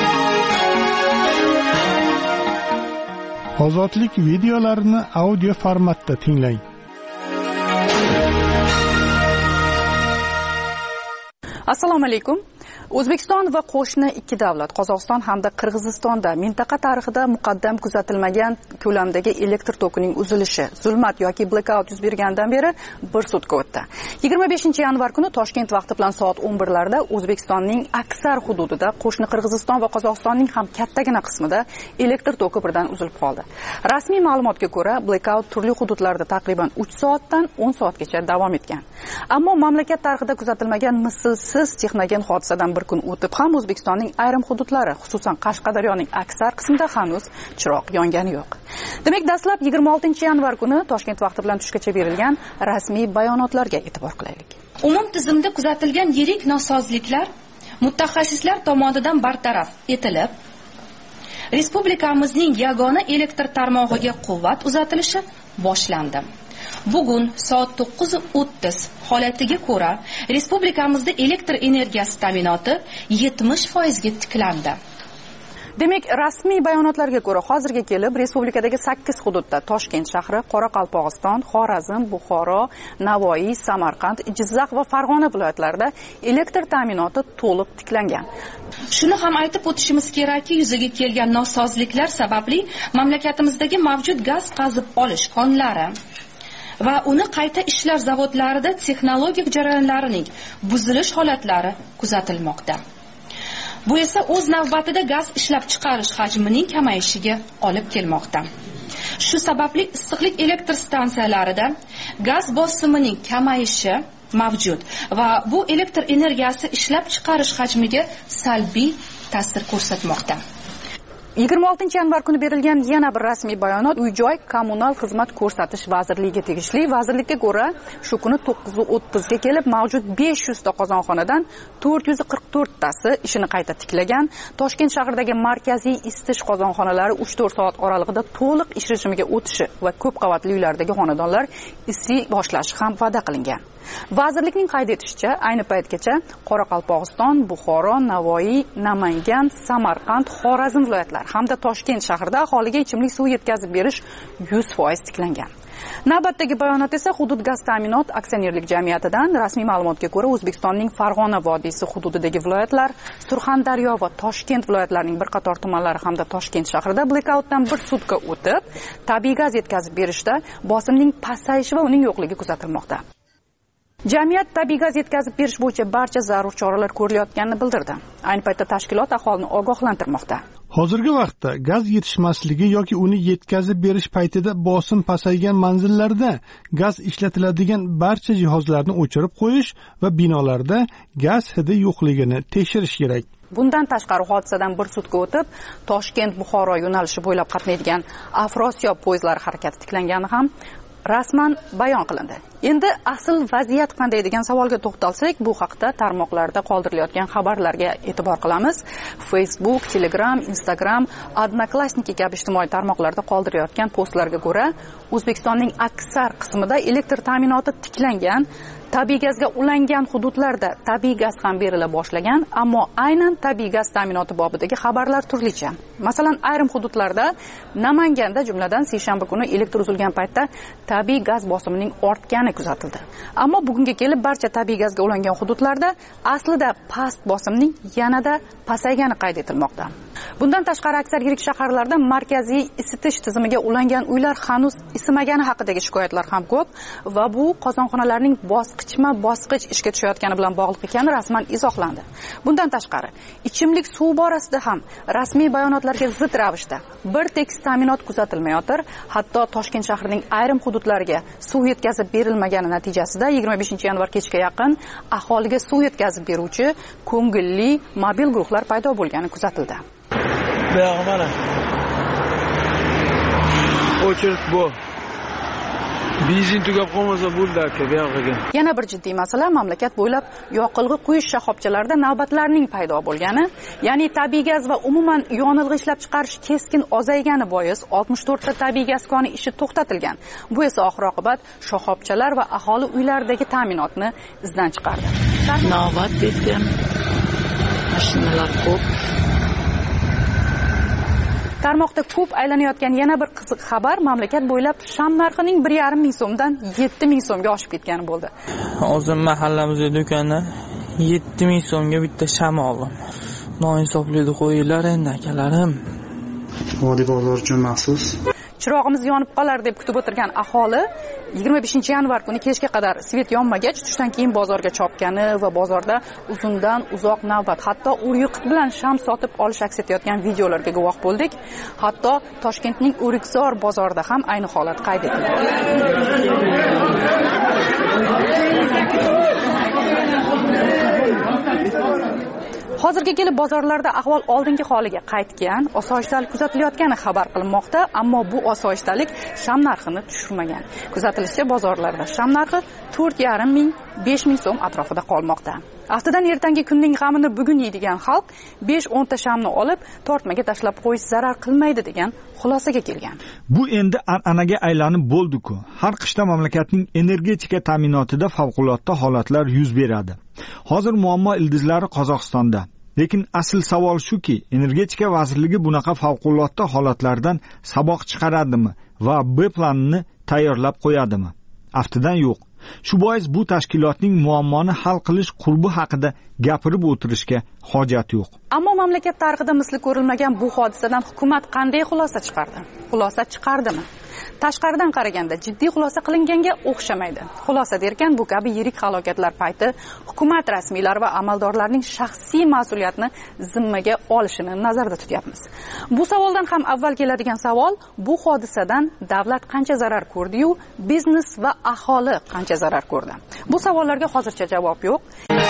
Ozodlik videolarini audio formatda tinglang. Assalomu alaykum. O'zbekiston va qo'shni ikki davlat Qozog'iston hamda Qirg'izistonda mintaqa tarixida muqaddam kuzatilmagan ko'lamdagi elektr tokining uzilishi, zulmat yoki blackout yuz bergandan beri bir sutka o'tdi. yigirma beshinchi yanvar kuni Toshkent vaqti bilan soat o'n birlarda O'zbekistonning aksar hududida, qo'shni Qirg'iziston va Qozog'istonning ham kattagina qismida elektr toki birdan uzilib qoldi. Rasmiy ma'lumotga ko'ra, blackout turli hududlarda taqriban uch soatdan o'n soatgacha davom etgan. Ammo mamlakat tarixida kuzatilmagan mislsiz texnogen hodisadan bir kun o'tib ham O'zbekistonning ayrim hududlari, xususan Qashqadaryoning aksar qismida hanuz chiroq yongani yo'q. Demak, dastlab yigirma oltinchi yanvar kuni Toshkent vaqti bilan tushgacha berilgan rasmiy bayonotlarga e'tibor qilaylik. Umum tizimda kuzatilgan yirik nosozliklar mutaxassislar tomonidan bartaraf etilib, respublikamizning yagona elektr tarmog'iga quvvat uzatilishi boshlandi. Bugun soat to'qqiz o'ttiz holatiga ko'ra respublikamizda elektr energiyasi ta'minoti yetmish foizga tiklandi. Demak, rasmiy bayonotlarga ko'ra hozirga kelib respublikadagi sakkiz hududda Toshkent shahri, Qoraqalpog'iston, Xorazm, Buxoro, Navoiy, Samarqand, Jizzax va Farg'ona viloyatlarida elektr ta'minoti to'liq tiklangan. Shuni ham aytib o'tishimiz kerakki, yuzaga kelgan nosozliklar sababli mamlakatimizdagi mavjud gaz qazib olish konlari va uni qayta ishlash zavodlarida texnologik jarayonlarining buzilish holatlari kuzatilmoqda. Bu esa o'z navbatida gaz ishlab chiqarish hajmining kamayishiga olib kelmoqda. Shu sababli issiqlik elektr stansiyalarida gaz bosimining kamayishi mavjud va bu elektr energiyasi ishlab chiqarish hajmiga salbiy ta'sir ko'rsatmoqda. yigirma oltinchi yanvar kuni berilgan yana bir rasmiy bayonot Uy-joy kommunal xizmat ko'rsatish vazirligiga tegishli. Vazirlikka ko'ra, shu kuni to'qqiz o'ttiz ga kelib mavjud besh yuz ta qozonxonadan to'rt yuz qirq to'rt tasi ishini qayta tiklagan. Toshkent shahridagi markaziy isitish qozonxonalari uch to'rt soat oralig'ida to'liq ish rejimiga o'tishi va ko'p qavatli uylardagi xonadonlar isiy boshlashi ham va'da qilingan. Vazirlikning qayd etishicha, ayni paytgacha Qoraqalpog'iston, Buxoro, Navoiy, Namangan, Samarqand, Xorazm viloyatlari hamda Toshkent shahrida aholiga ichimlik suvi yetkazib berish yuz foiz tiklangan. Navbatdagi bayonot esa Hudud gaz ta'minot aksionerlik jamiyatidan. Rasmiy ma'lumotga ko'ra, O'zbekistonning Farg'ona vodiysi hududidagi viloyatlar, Surxondaryo va Toshkent viloyatlarining bir qator tumanlari hamda Toshkent shahrida blackoutdan bir sutka o'tib, tabiiy gaz yetkazib berishda bosimning pasayishi va uning yo'qligi kuzatilmoqda. Jamiyat tabiiy gaz yetkazib berish bo'yicha barcha zarur choralar ko'rilayotganini bildirdi. Ayni paytda tashkilot aholini ogohlantirmoqda. Hozirgi vaqtda gaz yetishmasligi yoki uni yetkazib berish paytida bosim pasaygan manzillarda gaz ishlatiladigan barcha jihozlarni o'chirib qo'yish va binolarda gaz hidi yo'qligini tekshirish kerak. Bundan tashqari hodisadan bir sutka o'tib, Toshkent-Buxoro yo'nalishi bo'ylab qatnaydigan Afrosiyob poyezdlari harakati tiklangani ham rasman bayon qilindi. Endi asl vaziyat qanday degan savolga to'xtalsak, bu haqda tarmoqlarda qoldirilayotgan xabarlarga e'tibor qilamiz. Facebook, Telegram, Instagram, Odnoklassniki kabi ijtimoiy tarmoqlarda qoldirilayotgan postlarga ko'ra, O'zbekistonning aksar qismida elektr ta'minoti tiklangan, tabiiy gazga ulangan hududlarda tabiiy gaz ham berila boshlagan, ammo aynan tabiiy gaz ta'minoti bobidagi xabarlar turlicha. Masalan, ayrim hududlarda, Namanganda jumladan seshanba kuni elektr uzilgan paytda tabiiy gaz bosimining ortgani kuzatildi. Ammo bugunga kelib barcha tabiiy gazga ulangan hududlarda aslida past bosimning yanada pasaygani qayd etilmoqda. Bundan tashqari aksar yirik shaharlarda markaziy isitish tizimiga ulangan uylar hanuz isimagani haqidagi shikoyatlar ham ko'p va bu qozonxonalarning bosqichma-bosqich ishga tushayotgani bilan bog'liq ekani rasman izohlandi. Bundan tashqari, ichimlik suv borasida ham rasmiy bayonotlarga zid ravishda bir tekis ta'minot kuzatilmayotir. Hatto Toshkent shahrining ayrim hududlariga suv yetkazib berilmagani natijasida yigirma beshinchi yanvar kechga yaqin aholiga suv yetkazib beruvchi ko'ngilli mobil guruhlar paydo bo'lgani kuzatildi. Buyog'i mana. O'chirib bu. Benzin tugab qolmasa bo'ldi aka, buyog'iga. Yana bir jiddiy masala mamlakat bo'ylab yoqilg'i quyish shoxobchalarida navbatlarning paydo bo'lgani, ya'ni tabiiy gaz va umuman yonilg'i ishlab chiqarish keskin ozaygani bois oltmish to'rt ta tabiiy gaz koni ishi to'xtatilgan. Bu esa oxir-oqibat shoxobchalar va aholi uylaridagi ta'minotni izdan chiqardi. Navbat bekdim. Mashinalar ko'p. Tarmoqda ko'p aylanayotgan yana bir qiziq xabar mamlakat bo'ylab sham narxining bir yarim ming so'mdan yetti ming so'mga oshib ketgani bo'ldi. Hozir mahallamizda do'konda yetti ming so'mga bitta sham oldim. Noinsofli qo'yinglar endi akalarim. Vodiy bozor uchun maxsus chirog'imiz yonib qolar deb kutib o'tirgan aholi yigirma beshinchi yanvar kuni kechga qadar svet yonmagach tushdan keyin bozorga chopgani va bozorda uzundan uzoq navbat, hatto ur-yiqit bilan sham sotib olish aks etayotgan videolarga guvoh bo'ldik. Hatto Toshkentning O'rikzor bozorida ham ayni holat qayd etildi. Hozirga kelib bozorlarda ahvol oldingi holiga qaytgan, osoyishtalik kuzatilayotgani xabar qilinmoqda, ammo bu osoyishtalik sham narxini tushirmagan. Kuzatilishicha, bozorlarda sham narxi to'rt yarim ming besh ming so'm atrofida qolmoqda. Aftidan ertangi kunning g'amini bugun yeydigan xalq besh o'n ta shamni olib tortmaga tashlab qo'yish zarar qilmaydi degan xulosaga kelgan. Bu endi an'anaga aylanib bo'ldi-ku. Har qishda mamlakatning energetika ta'minotida favqulodda holatlar yuz beradi. Hozir muammo ildizlari Qozog'istonda. Lekin asl savol shuki, energetika vazirligi bunaqa favqulodda holatlardan saboq chiqaradimi va B planini tayyorlab qo'yadimi? Aftidan yo'q. Shu bois bu tashkilotning muammoni hal qilish qurbi haqida gapirib o'tirishga hojat yo'q. Ammo mamlakat tarixida misli ko'rilmagan bu hodisadan hukumat qanday xulosa chiqardi? Xulosa chiqardimi? Tashqaridan qaraganda jiddiy xulosa qilinganga o'xshamaydi. Xulosa derkan, bu kabi yirik halokatlar payti hukumat rasmiylari va amaldorlarning shaxsiy mas'uliyatni zimmaga olishini nazarda tutyapmiz. Bu savoldan ham avval keladigan savol, bu hodisadan davlat qancha zarar ko'rdi-yu, biznes va aholi qancha zarar ko'rdi? Bu savollarga hozircha javob yo'q.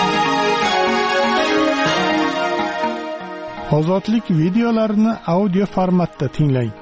Ozodlik videolarini audio formatda tinglang.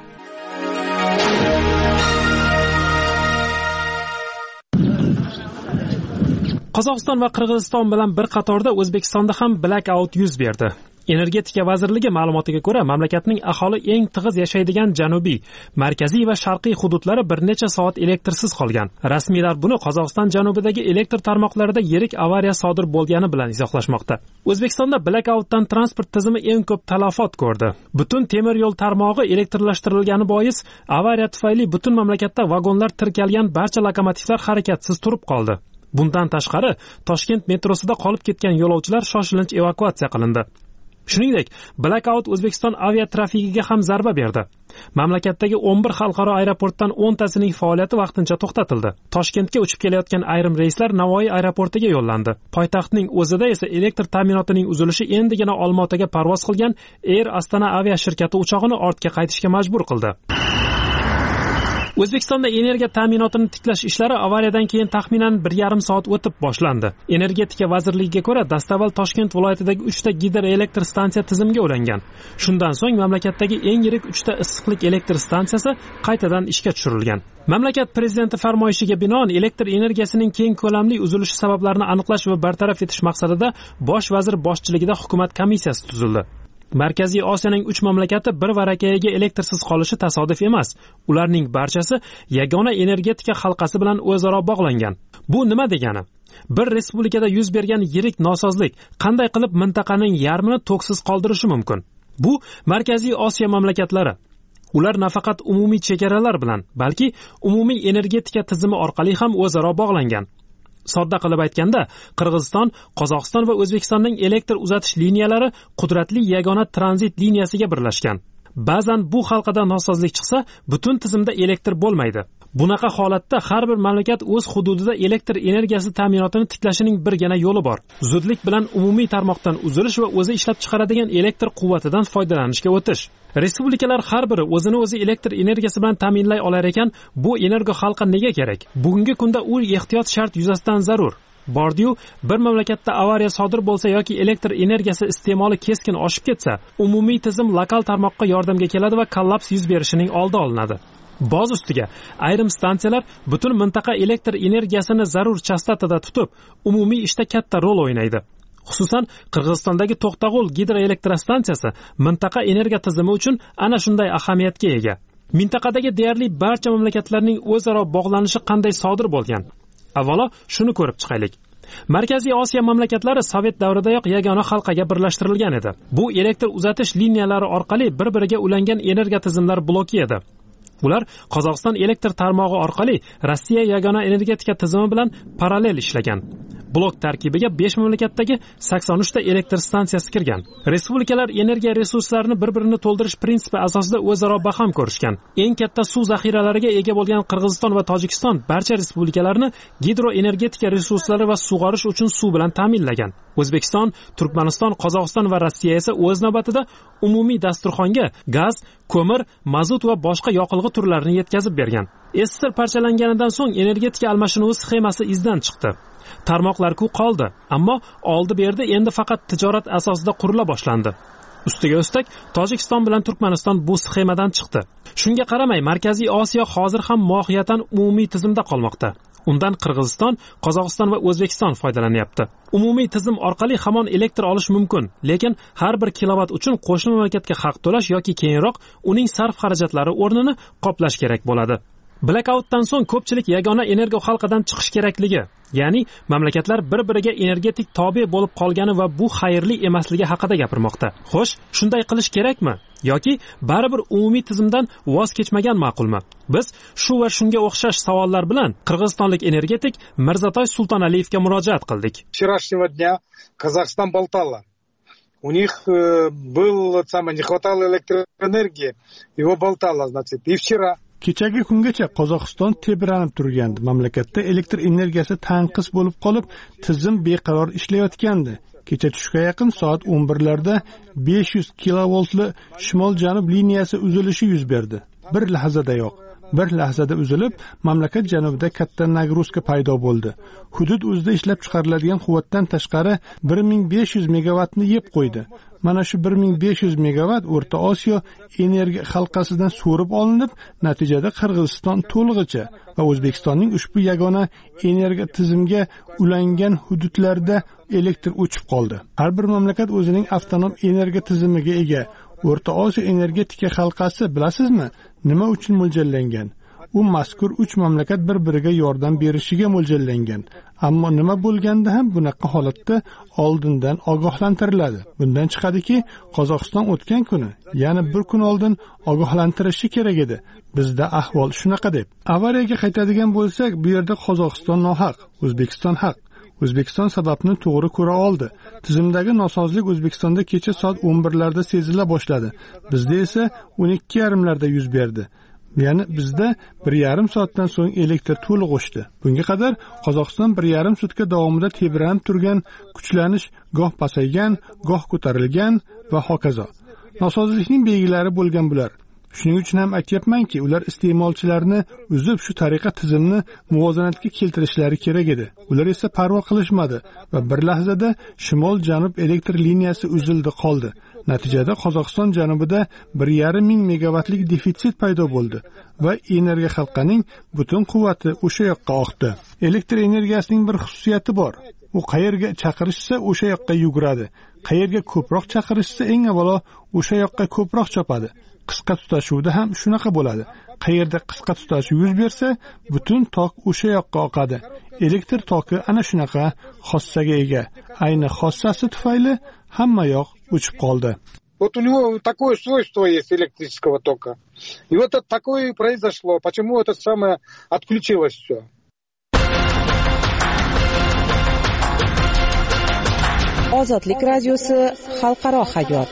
Qozog'iston va Qirg'iziston bilan bir qatorda O'zbekistonda ham blackout yuz berdi. Energetika vazirligi ma'lumotiga ko'ra, mamlakatning aholi eng tig'iz yashaydigan janubiy, markaziy va sharqiy hududlari bir necha soat elektrsiz qolgan. Rasmiylar buni Qozog'iston janubidagi elektr tarmoqlarida yirik avariya sodir bo'lgani bilan izohlashmoqda. O'zbekistonda blackoutdan transport tizimi eng ko'p talafot ko'rdi. Butun temir yo'l tarmog'i elektrlashtirilgani bois, avariya tufayli butun mamlakatda vagonlar tirkalgan barcha lokomotivlar harakatsiz turib qoldi. Bundan tashqari, Toshkent metrosida qolib ketgan yo'lovchilar shoshilinch evakuatsiya qilindi. Shuningdek, blackout O'zbekiston aviatrafikiga ham zarba berdi. Mamlakatdagi o'n bir xalqaro aeroportdan o'n tasining faoliyati vaqtincha to'xtatildi. Toshkentga uchib kelayotgan ayrim reyslar Navoiy aeroportiga yo'llandi. Poytaxtning o'zida esa elektr ta'minotining uzilishi endigina Olmaotaga parvoz qilgan Air Astana aviashirkati uchog'ini ortga qaytishga majbur qildi. O'zbekistonda energiya ta'minotini tiklash ishlari avariyadan keyin taxminan bir yarim soat o'tib boshlandi. Energetika vazirligiga ko'ra, dastavval Toshkent viloyatidagi uchta gidroelektr stansiya tizimga ulangan. Shundan so'ng mamlakatdagi eng yirik uchta issiqlik elektr stansiyasi qaytadan ishga tushirilgan. Mamlakat prezidenti farmoyishiga binoan elektr energiyasining keng ko'lamli uzilishi sabablarini aniqlash va bartaraf etish maqsadida bosh vazir boshchiligida hukumat komissiyasi tuzildi. Markaziy Osiyoning uch mamlakati bir varakayaga elektrsiz qolishi tasodif emas. Ularning barchasi yagona energetika halqasi bilan o'zaro bog'langan. Bu nima degani? Bir respublikada yuz bergan yirik nosozlik qanday qilib mintaqaning yarmini to'ksiz qoldirishi mumkin? Bu Markaziy Osiyo mamlakatlari. Ular nafaqat umumiy chegaralar bilan, balki umumiy energetika tizimi orqali ham o'zaro bog'langan. Sodda qilib aytganda, Qirg'iziston, Qozog'iston va O'zbekistonning elektr uzatish liniyalari qudratli yagona tranzit liniyasiga birlashgan. Ba'zan bu halqada nosozlik chiqsa, butun tizimda elektr bo'lmaydi. Bunaqa holatda har bir mamlakat o'z hududida elektr energiyasi ta'minotini tiklashining birgina yo'li bor. Zudlik bilan umumiy tarmoqdan uzilish va o'zi ishlab chiqaradigan elektr quvvatidan foydalanishga o'tish. Respublikalar har biri o'zini o'zi elektr energiyasi bilan ta'minlay olar ekan, bu energo halqa nega kerak? Bugungi kunda u ehtiyot shart yuzasidan zarur. Bordiyu, bir mamlakatda avariya sodir bo'lsa yoki elektr energiyasi iste'moli keskin oshib ketsa, umumiy tizim lokal tarmoqqa yordamga keladi va kollaps yuz berishining oldi olinadi. Boz ustiga, ayrim stansiyalar butun mintaqa elektr energiyasini zarur chastotada tutib, umumiy ishda katta rol o'ynaydi. Xususan, Qirg'izistondagi To'xtag'ul gidroelektrostansiyasi mintaqa energiya tizimi uchun ana shunday ahamiyatga ega. Mintaqadagi deyarli barcha mamlakatlarning o'zaro bog'lanishi qanday sodir bo'lgan? Avvalo, shuni ko'rib chiqaylik. Markaziy Osiyo mamlakatlari Sovet davridayoq yagona halqaga birlashtirilgan edi. Bu elektr uzatish liniyalari orqali bir-biriga ulangan energiya tizimlar bloki edi. Ular Qozog'iston elektr tarmog'i orqali Rossiya yagona energetika tizimi bilan parallel ishlagan. Blok tarkibiga besh mamlakatdagi sakson uch ta elektr stansiyasi kirgan. Respublikalar energiya resurslarini bir-birini to'ldirish prinsipi asosida o'zaro baham ko'rishgan. Eng katta suv zaxiralariga ega bo'lgan Qirg'iziston va Tojikiston barcha respublikalarni gidroenergetika resurslari va sug'orish uchun suv bilan ta'minlagan. O'zbekiston, Turkmaniston, Qozog'iston va Rossiya esa o'z navbatida umumiy dasturxonga gaz, ko'mir, mazut va boshqa yoqilg'i turlarini yetkazib bergan. S S R parchalanganidan so'ng energetika almashinuvi sxemasi izdan chiqdi. Tarmoqlar-ku qoldi, ammo oldi-berdi endi faqat tijorat asosida qurila boshlandi. Ustiga ustak, Tojikiston bilan Turkmaniston bu sxemadan chiqdi. Shunga qaramay, Markaziy Osiyo hozir ham mohiyatan umumiy tizimda qolmoqda. Undan Qirg'iziston, Qozog'iston va O'zbekiston foydalanyapti. Umumiy tizim orqali hamon elektr olish mumkin, lekin har bir kilovat uchun qo'shni mamlakatga haq to'lash yoki keyinroq uning sarf xarajatlari o'rnini qoplash kerak bo'ladi. blackoutdan so'ng ko'pchilik yagona energiya halqadan chiqish kerakligi, ya'ni mamlakatlar bir-biriga energetik tobe bo'lib qolgani va bu xayrli emasligi haqida gapirmoqda. Xo'sh, shunday qilish kerakmi yoki baribir umumiy tizimdan voz kechmagan ma'qulmi? Biz shu va shunga o'xshash savollar bilan qirg'izistonlik energetik Mirzatoy Sultonaliyevga murojaat qildik. Вчерашнего дня Казахстан болтала. У них был самое не хватало электроэнергии, его болтало, значит, и вчера. Kechagi kungacha Qozog'iston tebranib turgandi. Mamlakatda elektr energiyasi tanqis bo'lib qolib, tizim beqaror ishlayotgandi. Kecha tushga yaqin soat o'n birlarda besh yuz kilovoltli shimol-janub liniyasi uzilishi yuz berdi. Bir lahzadayoq bir lahzada uzilib, mamlakat janubida katta nagruzka paydo bo'ldi. Hudud o'zida ishlab chiqariladigan quvvatdan tashqari bir ming besh yuz megavatni yeb qo'ydi. Mana shu bir ming besh yuz megavat O'rta Osiyo energiya halqasidan so'rib olinib, natijada Qirg'iziston to'lig'icha va O'zbekistonning ushbu yagona energiya tizimiga ulangan hududlarda elektr o'chib qoldi. Har bir mamlakat o'zining avtonom energiya tizimiga ega. O'rta Osiyo energetika halqasi bilasizmi, nima uchun mo'ljallangan? U mazkur uch mamlakat bir-biriga yordam berishiga mo'ljallangan. Ammo nima bo'lganda ham bunaqa holatda oldindan ogohlantiriladi. Bundan chiqadiki, Qozog'iston o'tgan kuni, ya'ni bir kun oldin ogohlantirishi kerak edi. Bizda ahvol shunaqa deb. Avariyaga qaytadigan bo'lsak, bu yerda Qozog'iston nohaq, O'zbekiston haq. O'zbekiston sababni to'g'ri ko'ra oldi. Tizimdagi nosozlik O'zbekistonda kecha soat o'n birlarda sezila boshladi. Bizda esa o'n ikki yarim larda yuz berdi. Ya'ni bizda bir yarim soatdan so'ng elektr to'liq o'chdi. Bunga qadar Qozog'iston bir yarim sutka davomida tebranib turgan, kuchlanish goh pasaygan, goh ko'tarilgan va hokazo. Nosozlikning belgilari bo'lgan bular. Shuning uchun ham aytayapmanki, ular iste'molchilarni uzib shu tariqa tizimni muvozanatga keltirishlari kerak edi. Ular esa parvo qilishmadi va bir lahzada shimol-janub elektr liniyasi uzildi qoldi. Natijada Qozog'iston janubida bir yarim ming megavatlik defitsit paydo bo'ldi va energiya halqaning butun quvvati o'sha yoqqa oqdi. Elektr energiyasining bir xususiyati bor. U qayerga chaqirishsa o'sha yoqqa yuguradi. Qayerga ko'proq chaqirishsa eng avvalo o'sha yoqqa ko'proq chopadi. Qisqa tutashuvda ham shunaqa bo'ladi. Qayerda qisqa tutashuv yuz bersa, butun tok o'sha yoqqa oqadi. Elektr toki ana shunaqa xossaga ega. Ayni xossasi tufayli hamma yoq o'chib qoldi. Вот у него такое свойство есть электрического тока. И вот это такое и произошло. Почему это самое отключилось все? Ozodlik radiosi xalqaro hayot.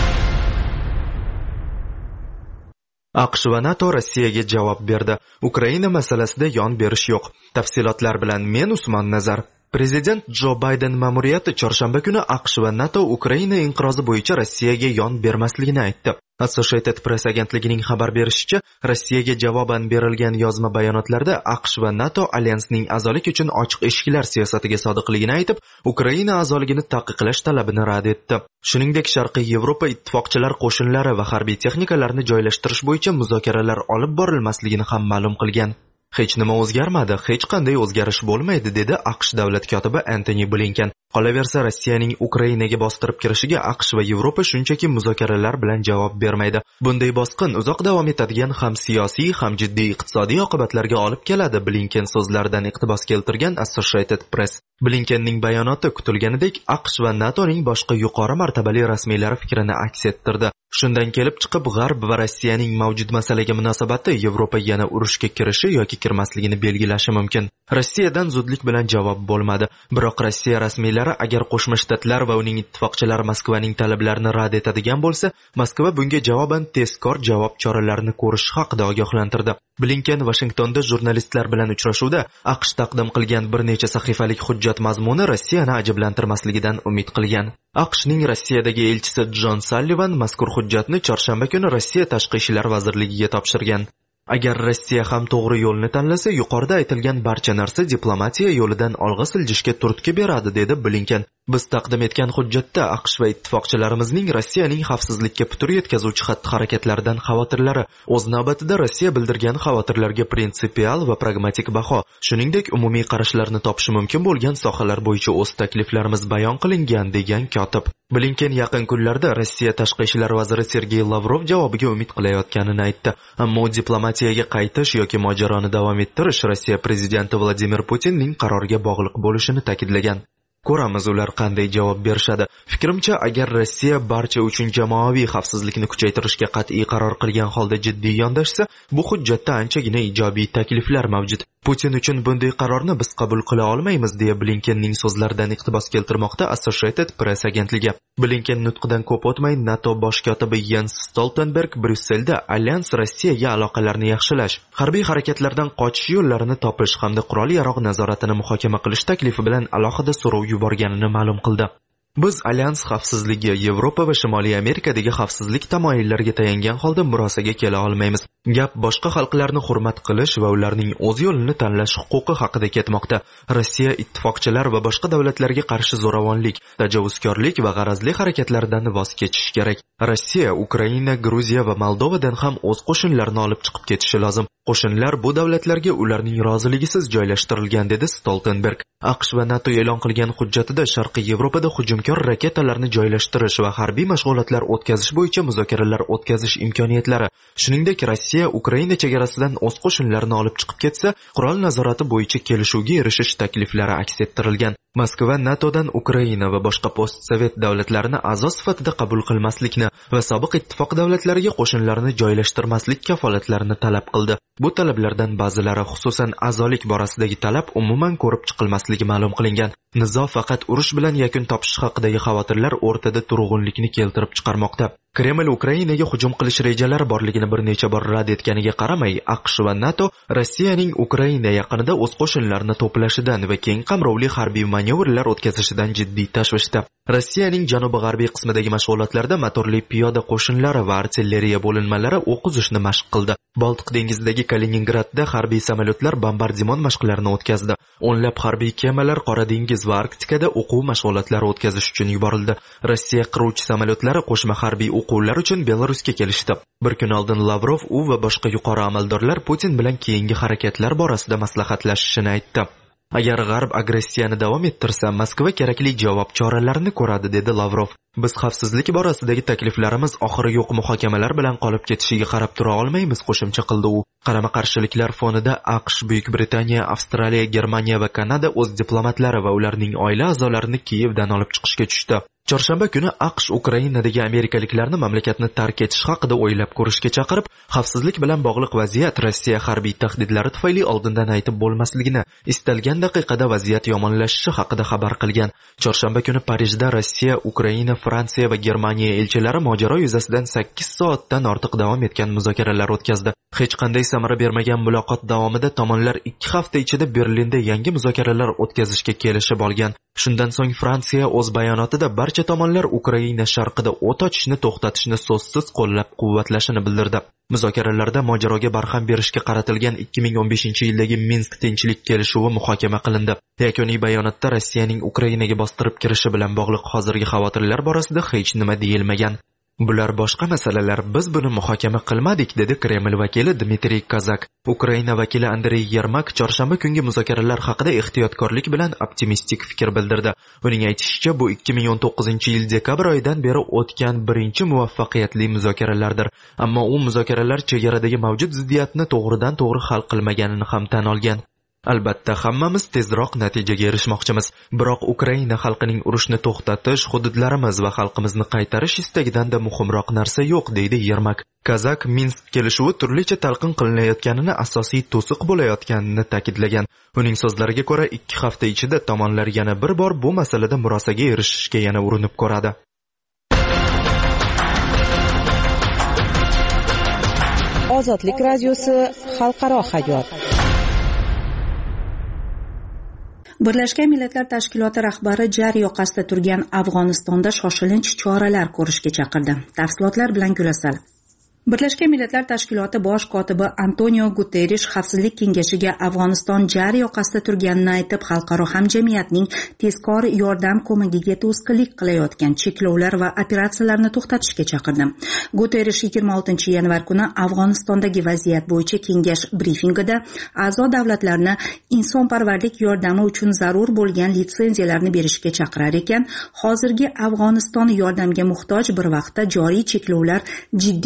AQSh va NATO Rossiyaga javob berdi. Ukraina masalasida yon berish yo'q. Tafsilotlar bilan men Usmon Nazar. Prezident Jo Bayden ma'muriyati chorshanba kuni AQSh va NATO Ukraina inqirozi bo'yicha Rossiyaga yon bermasligini aytdi. Associated Press agentligining xabar berishicha, Rossiyaga javoban berilgan yozma bayonotlarda AQSh va NATO alyansining a'zolik uchun ochiq eshiklar siyosatiga sodiqligini aytib, Ukraina a'zoligini taqiqlash talabini rad etdi. Shuningdek, Sharqiy Yevropa ittifoqchilar qo'shinlari va harbiy texnikalarni joylashtirish bo'yicha muzokaralar olib borilmasligini ham ma'lum qilgan. Hech nima o'zgarmadi, hech qanday o'zgarish bo'lmaydi, dedi AQSh davlat kotibi Antony Blinken. Qolaversa, Rossiyaning Ukrainaga bostirib kirishiga AQSh va Yevropa shunchaki muzokaralar bilan javob bermaydi. Bunday bosqin uzoq davom etadigan ham siyosiy, ham jiddiy iqtisodiy oqibatlarga olib keladi, Blinken so'zlaridan iqtibos keltirgan Associated Press. Blinkenning bayonoti kutilganidek AQSh va NATOning boshqa yuqori martabali rasmiylari fikrini aks ettirdi. Shundan kelib chiqib, G'arb va Rossiyaning mavjud masalaga munosabati Yevropa yana urushga kirishi yoki kirmasligini belgilashi mumkin. Rossiyadan zudlik bilan javob bo'lmadi. Biroq Rossiya rasmiylari agar Qo'shma Shtatlar va uning ittifoqchilari Moskvaning talablarini rad etadigan bo'lsa, Moskva bunga javoban tezkor javob choralarini ko'rish haqida ogohlantirdi. Blinken Washingtonda jurnalistlar bilan uchrashuvda AQSh taqdim qilgan bir necha sahifalik hujjat mazmuni Rossiyani ajablantirmasligidan umid qilgan. AQShning Rossiyadagi elchisi Jon Sallivan mazkur hujjatni chorshanba kuni Rossiya Tashqi ishlar vazirligiga topshirgan. Agar Rossiya ham to'g'ri yo'lni tanlasa, yuqorida aytilgan barcha narsa diplomatiya yo'lidan olg'a siljishga turtki beradi, dedi Blinken. Biz taqdim etgan hujjatda AQSh va ittifoqchilarimizning Rossiyaning xavfsizlikka putur yetkazuvchi xatti-harakatlaridan xavotirlari, o'z navbatida Rossiya bildirgan xavotirlarga prinsipial va pragmatik baho, shuningdek umumiy qarashlarni topish mumkin bo'lgan sohalar bo'yicha o'z takliflarimiz bayon qilingan, degan kotib. Blinken yaqin kunlarda Rossiya tashqi ishlar vaziri Sergey Lavrov javobiga umid qilayotganini aytdi, ammo diplomatiya diplomatiyaga qaytish yoki mojaroni davom ettirish Rossiya prezidenti Vladimir Putinning qaroriga bog'liq bo'lishini ta'kidlagan. Ko'ramiz ular qanday javob berishadi. Fikrimcha, agar Rossiya barcha uchun jamoaviy xavfsizlikni kuchaytirishga qat'iy qaror qilgan holda jiddiy yondashsa, bu hujjatda anchagina ijobiy takliflar mavjud. Putin uchun bunday qarorni biz qabul qila olmaymiz deya Blinkenning so'zlaridan iqtibos keltirmoqda Associated Press agentligi. Blinken nutqidan ko'p o'tmay NATO bosh kotibi Jens Stoltenberg Bryusselda Alyans Rossiyaga aloqalarni yaxshilash, harbiy harakatlardan qochish yo'llarini topish hamda qurol-yarog' nazoratini muhokama qilish taklifi bilan alohida so'rov yuborganini ma'lum qildi. Biz alyans xavfsizligi, Yevropa va Shimoliy Amerikadagi xavfsizlik tamoyillariga tayangan holda murosaga kela olmaymiz. Gap boshqa xalqlarni hurmat qilish va ularning o'z yo'lini tanlash huquqi haqida ketmoqda. Rossiya ittifoqchilar va boshqa davlatlarga qarshi zo'ravonlik, tajovuzkorlik va g'arazli harakatlardan voz kechish kerak. Rossiya, Ukraina, Gruziya va Moldovadan ham o'z qo'shinlarini olib chiqib ketishi lozim. Qo'shinlar bu davlatlarga ularning roziligisiz joylashtirilgan, dedi Stoltenberg. AQSh va NATO e'lon qilgan hujjatida Sharqiy Yevropada hujumkor raketalarni joylashtirish va harbiy mashg'ulotlar o'tkazish bo'yicha muzokaralar o'tkazish imkoniyatlari, shuningdek Rossiya Ukraina chegarasidan o'z qo'shinlarini olib chiqib ketsa, qurol nazorati bo'yicha kelishuvga erishish takliflari aks ettirilgan. Moskva NATOdan Ukraina va boshqa post-sovet davlatlarini a'zo sifatida qabul qilmaslikni va sobiq ittifoq davlatlariga qo'shinlarini joylashtirmaslik kafolatlarini talab qildi. Bu talablardan ba'zilari, xususan a'zolik borasidagi talab, umuman ko'rib chiqilmasligi ma'lum qilingan. Nizo faqat urush bilan yakun topish haqidagi xavotirlar o'rtada turg'unlikni keltirib chiqarmoqda. Kreml Ukrainaga hujum qilish rejalari borligini bir necha bor rad etganiga qaramay, AQSh va NATO Rossiyaning Ukraina yaqinida o'z qo'shinlarini to'plashidan va keng qamrovli harbiy manevrlar o'tkazishidan jiddiy tashvishda. Rossiyaning janubi-g'arbiy qismidagi mashg'ulotlarda motorli piyoda qo'shinlari va artilleriya bo'linmalari o'q uzishni mashq qildi. Boltiq dengizidagi Kaliningradda harbiy samolyotlar bombardimon mashqlarini o'tkazdi. O'nlab harbiy kemalar Qora dengiz va Arktikada o'quv mashg'ulotlari o'tkazish uchun yuborildi. Rossiya qiruvchi samolyotlari qo'shma harbiy o'quvlar uchun Belarusga kelishdi. Bir kun oldin Lavrov u va boshqa yuqori amaldorlar Putin bilan keyingi harakatlar borasida maslahatlashishini aytdi. Agar G'arb agressiyani davom ettirsa, Moskva kerakli javob choralarini ko'radi, dedi Lavrov. Biz xavfsizlik borasidagi takliflarimiz oxiri yo'q muhokamalar bilan qolib ketishiga qarab tura olmaymiz, qo'shimcha qildi u. Qarama-qarshiliklar fonida AQSh, Buyuk Britaniya, Avstraliya, Germaniya va Kanada o'z diplomatlari va ularning oila a'zolarini Kiyevdan olib chiqishga tushdi. Chorshanba kuni AQSh Ukrainadagi amerikaliklarni mamlakatni tark etish haqida o'ylab ko'rishga chaqirib, xavfsizlik bilan bog'liq vaziyat Rossiya harbiy tahdidlari tufayli oldindan aytib bo'lmasligini, istalgan daqiqada vaziyat yomonlashishi haqida xabar qilgan. Chorshanba kuni Parijda Rossiya, Ukraina, Fransiya va Germaniya elchilari mojaro yuzasidan sakkiz soatdan ortiq davom etgan muzokaralar o'tkazdi. Hech qanday samara bermagan muloqot davomida tomonlar ikki hafta ichida Berlinda yangi muzokaralar o'tkazishga kelishib olgan. Shundan so'ng Fransiya o'z bayonotida barcha tomonlar Ukraina sharqida o't ochishni to'xtatishni so'zsiz qo'llab-quvvatlashini bildirdi. Muzokaralarda mojaroga barham berishga qaratilgan ikki ming o'n beshinchi yildagi Minsk tinchlik kelishuvi muhokama qilindi. Yakuniy bayonotda Rossiyaning Ukrainaga bostirib kirishi bilan bog'liq hozirgi xavotirlar borasida hech nima deyilmagan. Bular boshqa masalalar, biz buni muhokama qilmadik, dedi Kreml vakili Dmitriy Kozak. Ukraina vakili Andrey Yermak chorshanba kungi muzokaralar haqida ehtiyotkorlik bilan optimistik fikr bildirdi. Uning aytishicha, bu ikki ming o'n to'qqizinchi yil dekabr oyidan beri o'tgan birinchi muvaffaqiyatli muzokaralardir. Ammo u muzokaralar chegaradagi mavjud ziddiyatni to'g'ridan to'g'ri hal qilmaganini ham tan olgan. Albatta, hammamiz tezroq natijaga erishmoqchimiz. Biroq Ukraina xalqining urushni to'xtatish, hududlarimiz va xalqimizni qaytarish istagidan-da muhimroq narsa yo'q, deydi Yermak. Kozak Minsk kelishuvi turlicha talqin qilinayotganini, asosiy to'siq bo'layotganini ta'kidlagan. Uning so'zlariga ko'ra, ikki hafta ichida tomonlar yana bir bor bu masalada murosaga erishishga yana urinib ko'radi. Ozodlik radiosi xalqaro hayot. Birlashgan Millatlar Tashkiloti rahbari jar yoqasida turgan Afg'onistonda shoshilinch choralar ko'rishga chaqirdi. Tafsilotlar bilan Gulasal. Birlashgan Millatlar Tashkiloti bosh kotibi Antonio Guterrish Xavfsizlik kengashiga Afg'oniston jar yoqasida turganini aytib, xalqaro hamjamiyatning tezkor yordam ko'magiga to'sqinlik qilayotgan cheklovlar va operatsiyalarni to'xtatishga chaqirdi. Guterrish yigirma oltinchi yanvar kuni Afg'onistondagi vaziyat bo'yicha kengash brifingida a'zo davlatlarni insonparvarlik yordami uchun zarur bo'lgan litsenziyalarni berishga chaqirar ekan, hozirgi Afg'oniston yordamga muhtoj bir vaqtda joriy cheklovlar jiddiy ko'rib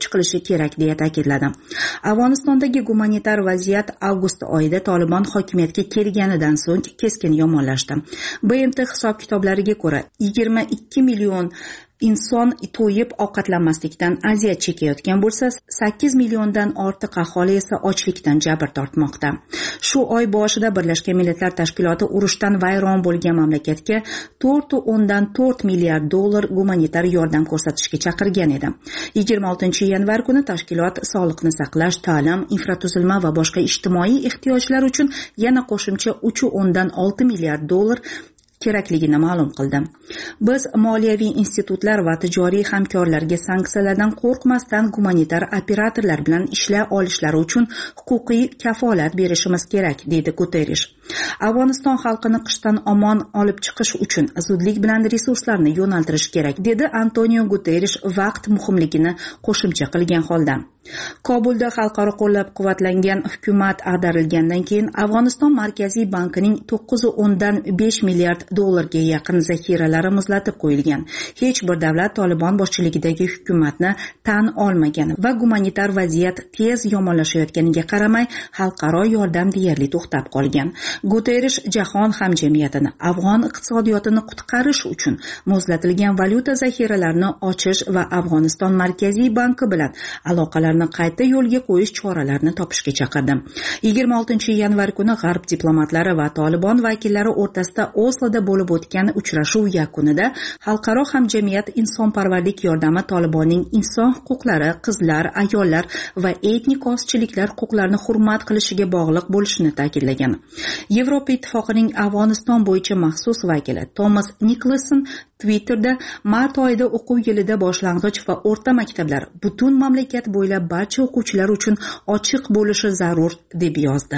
chiqilishi kerak deya ta'kidladi. Afg'onistondagi gumanitar vaziyat avgust oyida Taliban hokimiyatga kelganidan so'ng keskin yomonlashdi. B M T hisob-kitoblariga ko'ra yigirma ikki million inson to'yib ovqatlanmaslikdan aziyat chekayotgan bo'lsa, sakkiz milliondan ortiq aholi esa ochlikdan jabr tortmoqda. Shu oy boshida Birlashgan Millatlar Tashkiloti urushdan vayron bo'lgan mamlakatga to'rt nuqta o'ndan to'rt milliard dollar gumanitar yordam ko'rsatishga chaqirgan edi. yigirma oltinchi yanvar kuni tashkilot sog'liqni saqlash, ta'lim, infratuzilma va boshqa ijtimoiy ehtiyojlar uchun yana qo'shimcha uch nuqta o'ndan olti milliard dollar kerakligini ma'lum qildi. Biz moliyaviy institutlar va tijoriy hamkorlarga sanksiyalardan qo'rqmasdan gumanitar operatorlar bilan ishlay olishlari uchun huquqiy kafolat berishimiz kerak, dedi Guterrish. Afg'oniston xalqini qishdan omon olib chiqish uchun zudlik bilan resurslarni yo'naltirish kerak, dedi Antonio Guterrish vaqt muhimligini qo'shimcha qilgan holda. Kobulda xalqaro qo'llab-quvvatlangan hukumat ag'darilgandan keyin Afg'oniston Markaziy bankining to'qqiz nuqta o'ndan besh milliard dollarga yaqin zaxiralari muzlatib qo'yilgan. Hech bir davlat Taliban boshchiligidagi hukumatni tan olmagan va gumanitar vaziyat tez yomonlashayotganiga qaramay xalqaro yordam deyarli to'xtab qolgan. Guterrish jahon hamjamiyatini afg'on iqtisodiyotini qutqarish uchun muzlatilgan valyuta zaxiralarini ochish va Afg'oniston Markaziy banki bilan aloqalarni qayta yo'lga qo'yish choralarini topishga chaqirdi. yigirma oltinchi yanvar kuni G'arb diplomatlari va Taliban vakillari o'rtasida Osloda bo'lib o'tgan uchrashuv yakunida xalqaro hamjamiyat insonparvarlik yordami Talibanning inson huquqlari, qizlar, ayollar va etnik ozchiliklar huquqlarini hurmat qilishiga bog'liq bo'lishini ta'kidlagan. Yevropa Ittifoqining Afg'oniston bo'yicha maxsus vakili Thomas Nicholson Twitterda mart oyida o'quv yilida boshlang'ich va o'rta maktablar butun mamlakat bo'ylab barcha o'quvchilar uchun ochiq bo'lishi zarur deb yozdi.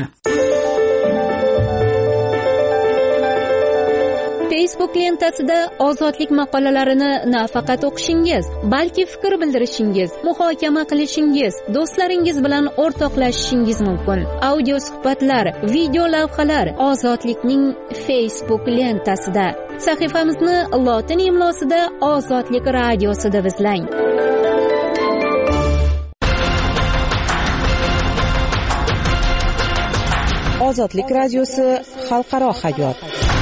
Facebook lentasida ozodlik maqolalarini nafaqat o'qishingiz, balki fikr bildirishingiz, muhokama qilishingiz, do'stlaringiz bilan o'rtoqlashishingiz mumkin. Audio suhbatlar, video lavhalar Ozodlikning Facebook lentasida. Sahifamizni lotin imlosida Ozodlik radiosida izlang. Ozodlik radiosi xalqaro hayot.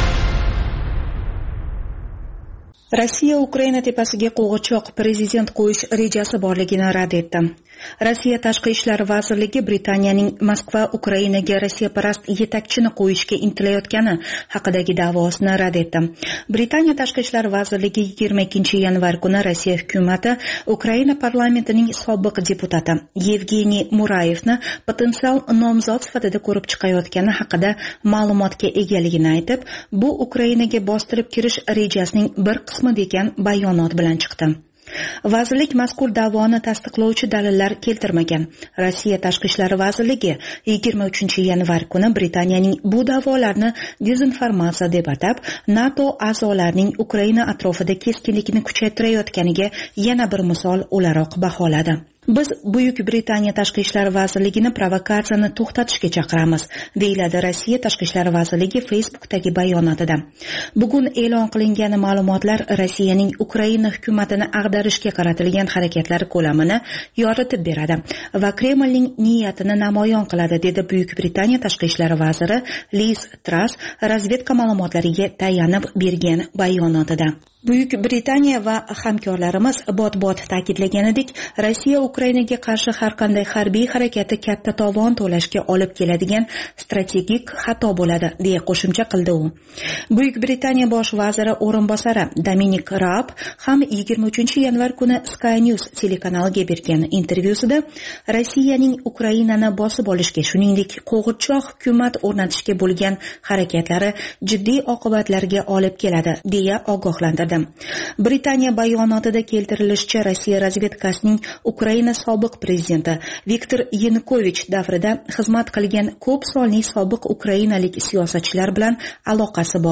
Rossiya Ukraina tepasiga qo'g'irchoq prezident qo'yish rejasi borligini rad etdi. Rossiya Tashqi ishlar vazirligi Britaniyaning Moskva Ukrainaga Rossiyaparast yetakchini qo'yishga intilayotgani haqidagi da'vosini rad etdi. Britaniya Tashqi ishlar vazirligi yigirma ikkinchi yanvar kuni Rossiya hukumati Ukraina parlamentining sobiq deputati Yevgeniy Murayevni potensial nomzod sifatida ko'rib chiqayotgani haqida ma'lumotga egaligini aytib, bu Ukrainaga bostirib kirish rejasining bir qismi degan bayonot bilan chiqdi. Vazirlik mazkur da'voni tasdiqlovchi dalillar keltirmagan. Rossiya Tashqi ishlar vazirligi yigirma uchinchi yanvar kuni Britaniyaning bu da'volarni dezinformatsiya deb atab, NATO a'zolarining Ukraina atrofida keskinlikni kuchaytirayotganiga yana bir misol o'laroq baholadi. Biz Buyuk Britaniya Tashqi ishlar vazirligini provokatsiyani to'xtatishga chaqiramiz, deyiladi Rossiya Tashqi ishlar vazirligi Facebookdagi bayonotida. Bugun e'lon qilingan ma'lumotlar Rossiyaning Ukraina hukumatini ag'darishga qaratilgan harakatlari ko'lamini yoritib beradi va Kremlning niyatini namoyon qiladi, dedi Buyuk Britaniya Tashqi ishlar vaziri Liz Truss razvedka ma'lumotlariga tayanib bergan bayonotida. Buyuk Britaniya va hamkorlarimiz bot-bot ta'kidlaganidek, Rossiya Ukrainaga qarshi har qanday harbiy harakati katta tovon to'lashga olib keladigan strategik xato bo'ladi, deya qo'shimcha qildi u. Buyuk Britaniya bosh vaziri o'rinbosari Dominic Raab ham yigirma uchinchi yanvar kuni Sky News telekanaliga bergan intervyusida Rossiyaning Ukrainani bosib olishga, shuningdek qo'g'irchoq hukumat o'rnatishga bo'lgan harakatlari jiddiy oqibatlarga olib keladi, deya ogohlantirdi. Britaniya bayonotida keltirilishicha, Rossiya razvedkasining Ukraina sobiq prezidenti Viktor Yanukovich davrida xizmat qilgan ko'p sonli sobiq ukrainalik siyosatchilar bilan aloqasi bor.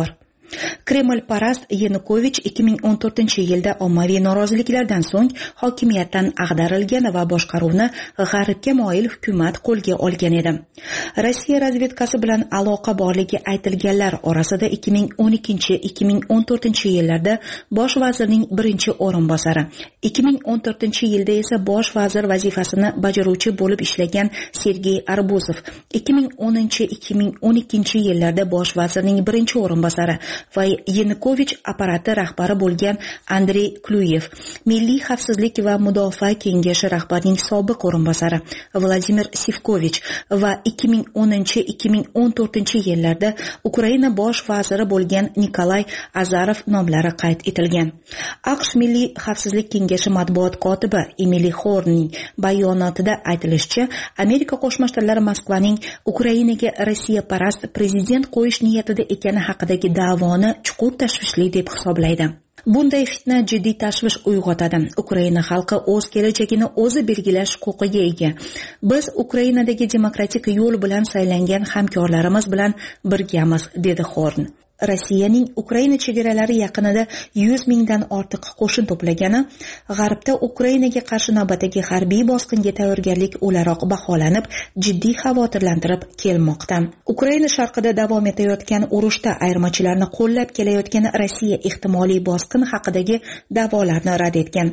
Kremlparast Yanukovich ikki ming o'n to'rtinchi yilda ommaviy noroziliklardan so'ng hokimiyatdan ag'darilgan va boshqaruvni g'arbga moyil hukumat qo'lga olgan edi. Rossiya razvedkasi bilan aloqa borligi aytilganlar orasida ikki ming o'n ikkinchi ikki ming o'n to'rtinchi yillarda bosh vazirning birinchi o'rinbosari, ikki ming o'n to'rtinchi yilda esa bosh vazir vazifasini bajaruvchi bo'lib ishlagan Sergey Arbuzov, ikki ming o'ninchi ikki ming o'n ikkinchi yillarda bosh vazirning birinchi o'rinbosari va Yanukovich apparati rahbari bo'lgan Andrey Kluyev, Milliy xavfsizlik va mudofaa kengashi rahbarining sobiq o'rinbosari Vladimir Sivkovich va ikki ming o'ninchi ikki ming o'n to'rtinchi yillarda Ukraina bosh vaziri bo'lgan Nikolay Azarov nomlari qayd etilgan. AQSh Milliy xavfsizlik kengashi matbuot kotibi Emily Hornning bayonotida aytilishicha, Amerika Qo'shma Shtatlari Moskvaning Ukrainaga Rossiya parast prezident qo'yish niyatida ekani haqidagi da'voni chuqur tashvishli deb hisoblaydi. Bunday fitna jiddiy tashvish uyg'otadi. Ukraina xalqi o'z kelajagini o'zi belgilash huquqiga ega. Biz Ukrainadagi demokratik yo'l bilan saylangan hamkorlarimiz bilan birgamiz, dedi Horn. Rossiyaning Ukraina chegaralari yaqinida yuz mingdan ortiq qo'shin to'plagani G'arbda Ukrainaga qarshi navbatdagi harbiy bosqinga tayyorgarlik o'laroq baholanib, jiddiy xavotirlantirib kelmoqda. Ukraina sharqida davom etayotgan urushda ayirmachilarni qo'llab kelayotgan Rossiya ehtimoliy bosqin haqidagi da'volarni rad etgan.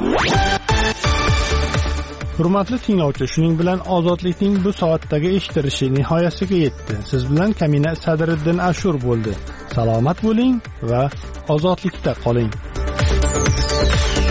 Hurmatli tinglovchi, shuning bilan ozodlikning bu soatdagi eshitilishi nihoyasiga yetdi. Siz bilan Kamina Sadriddin Ashur bo'ldi. Salomat bo'ling va ozodlikda qoling.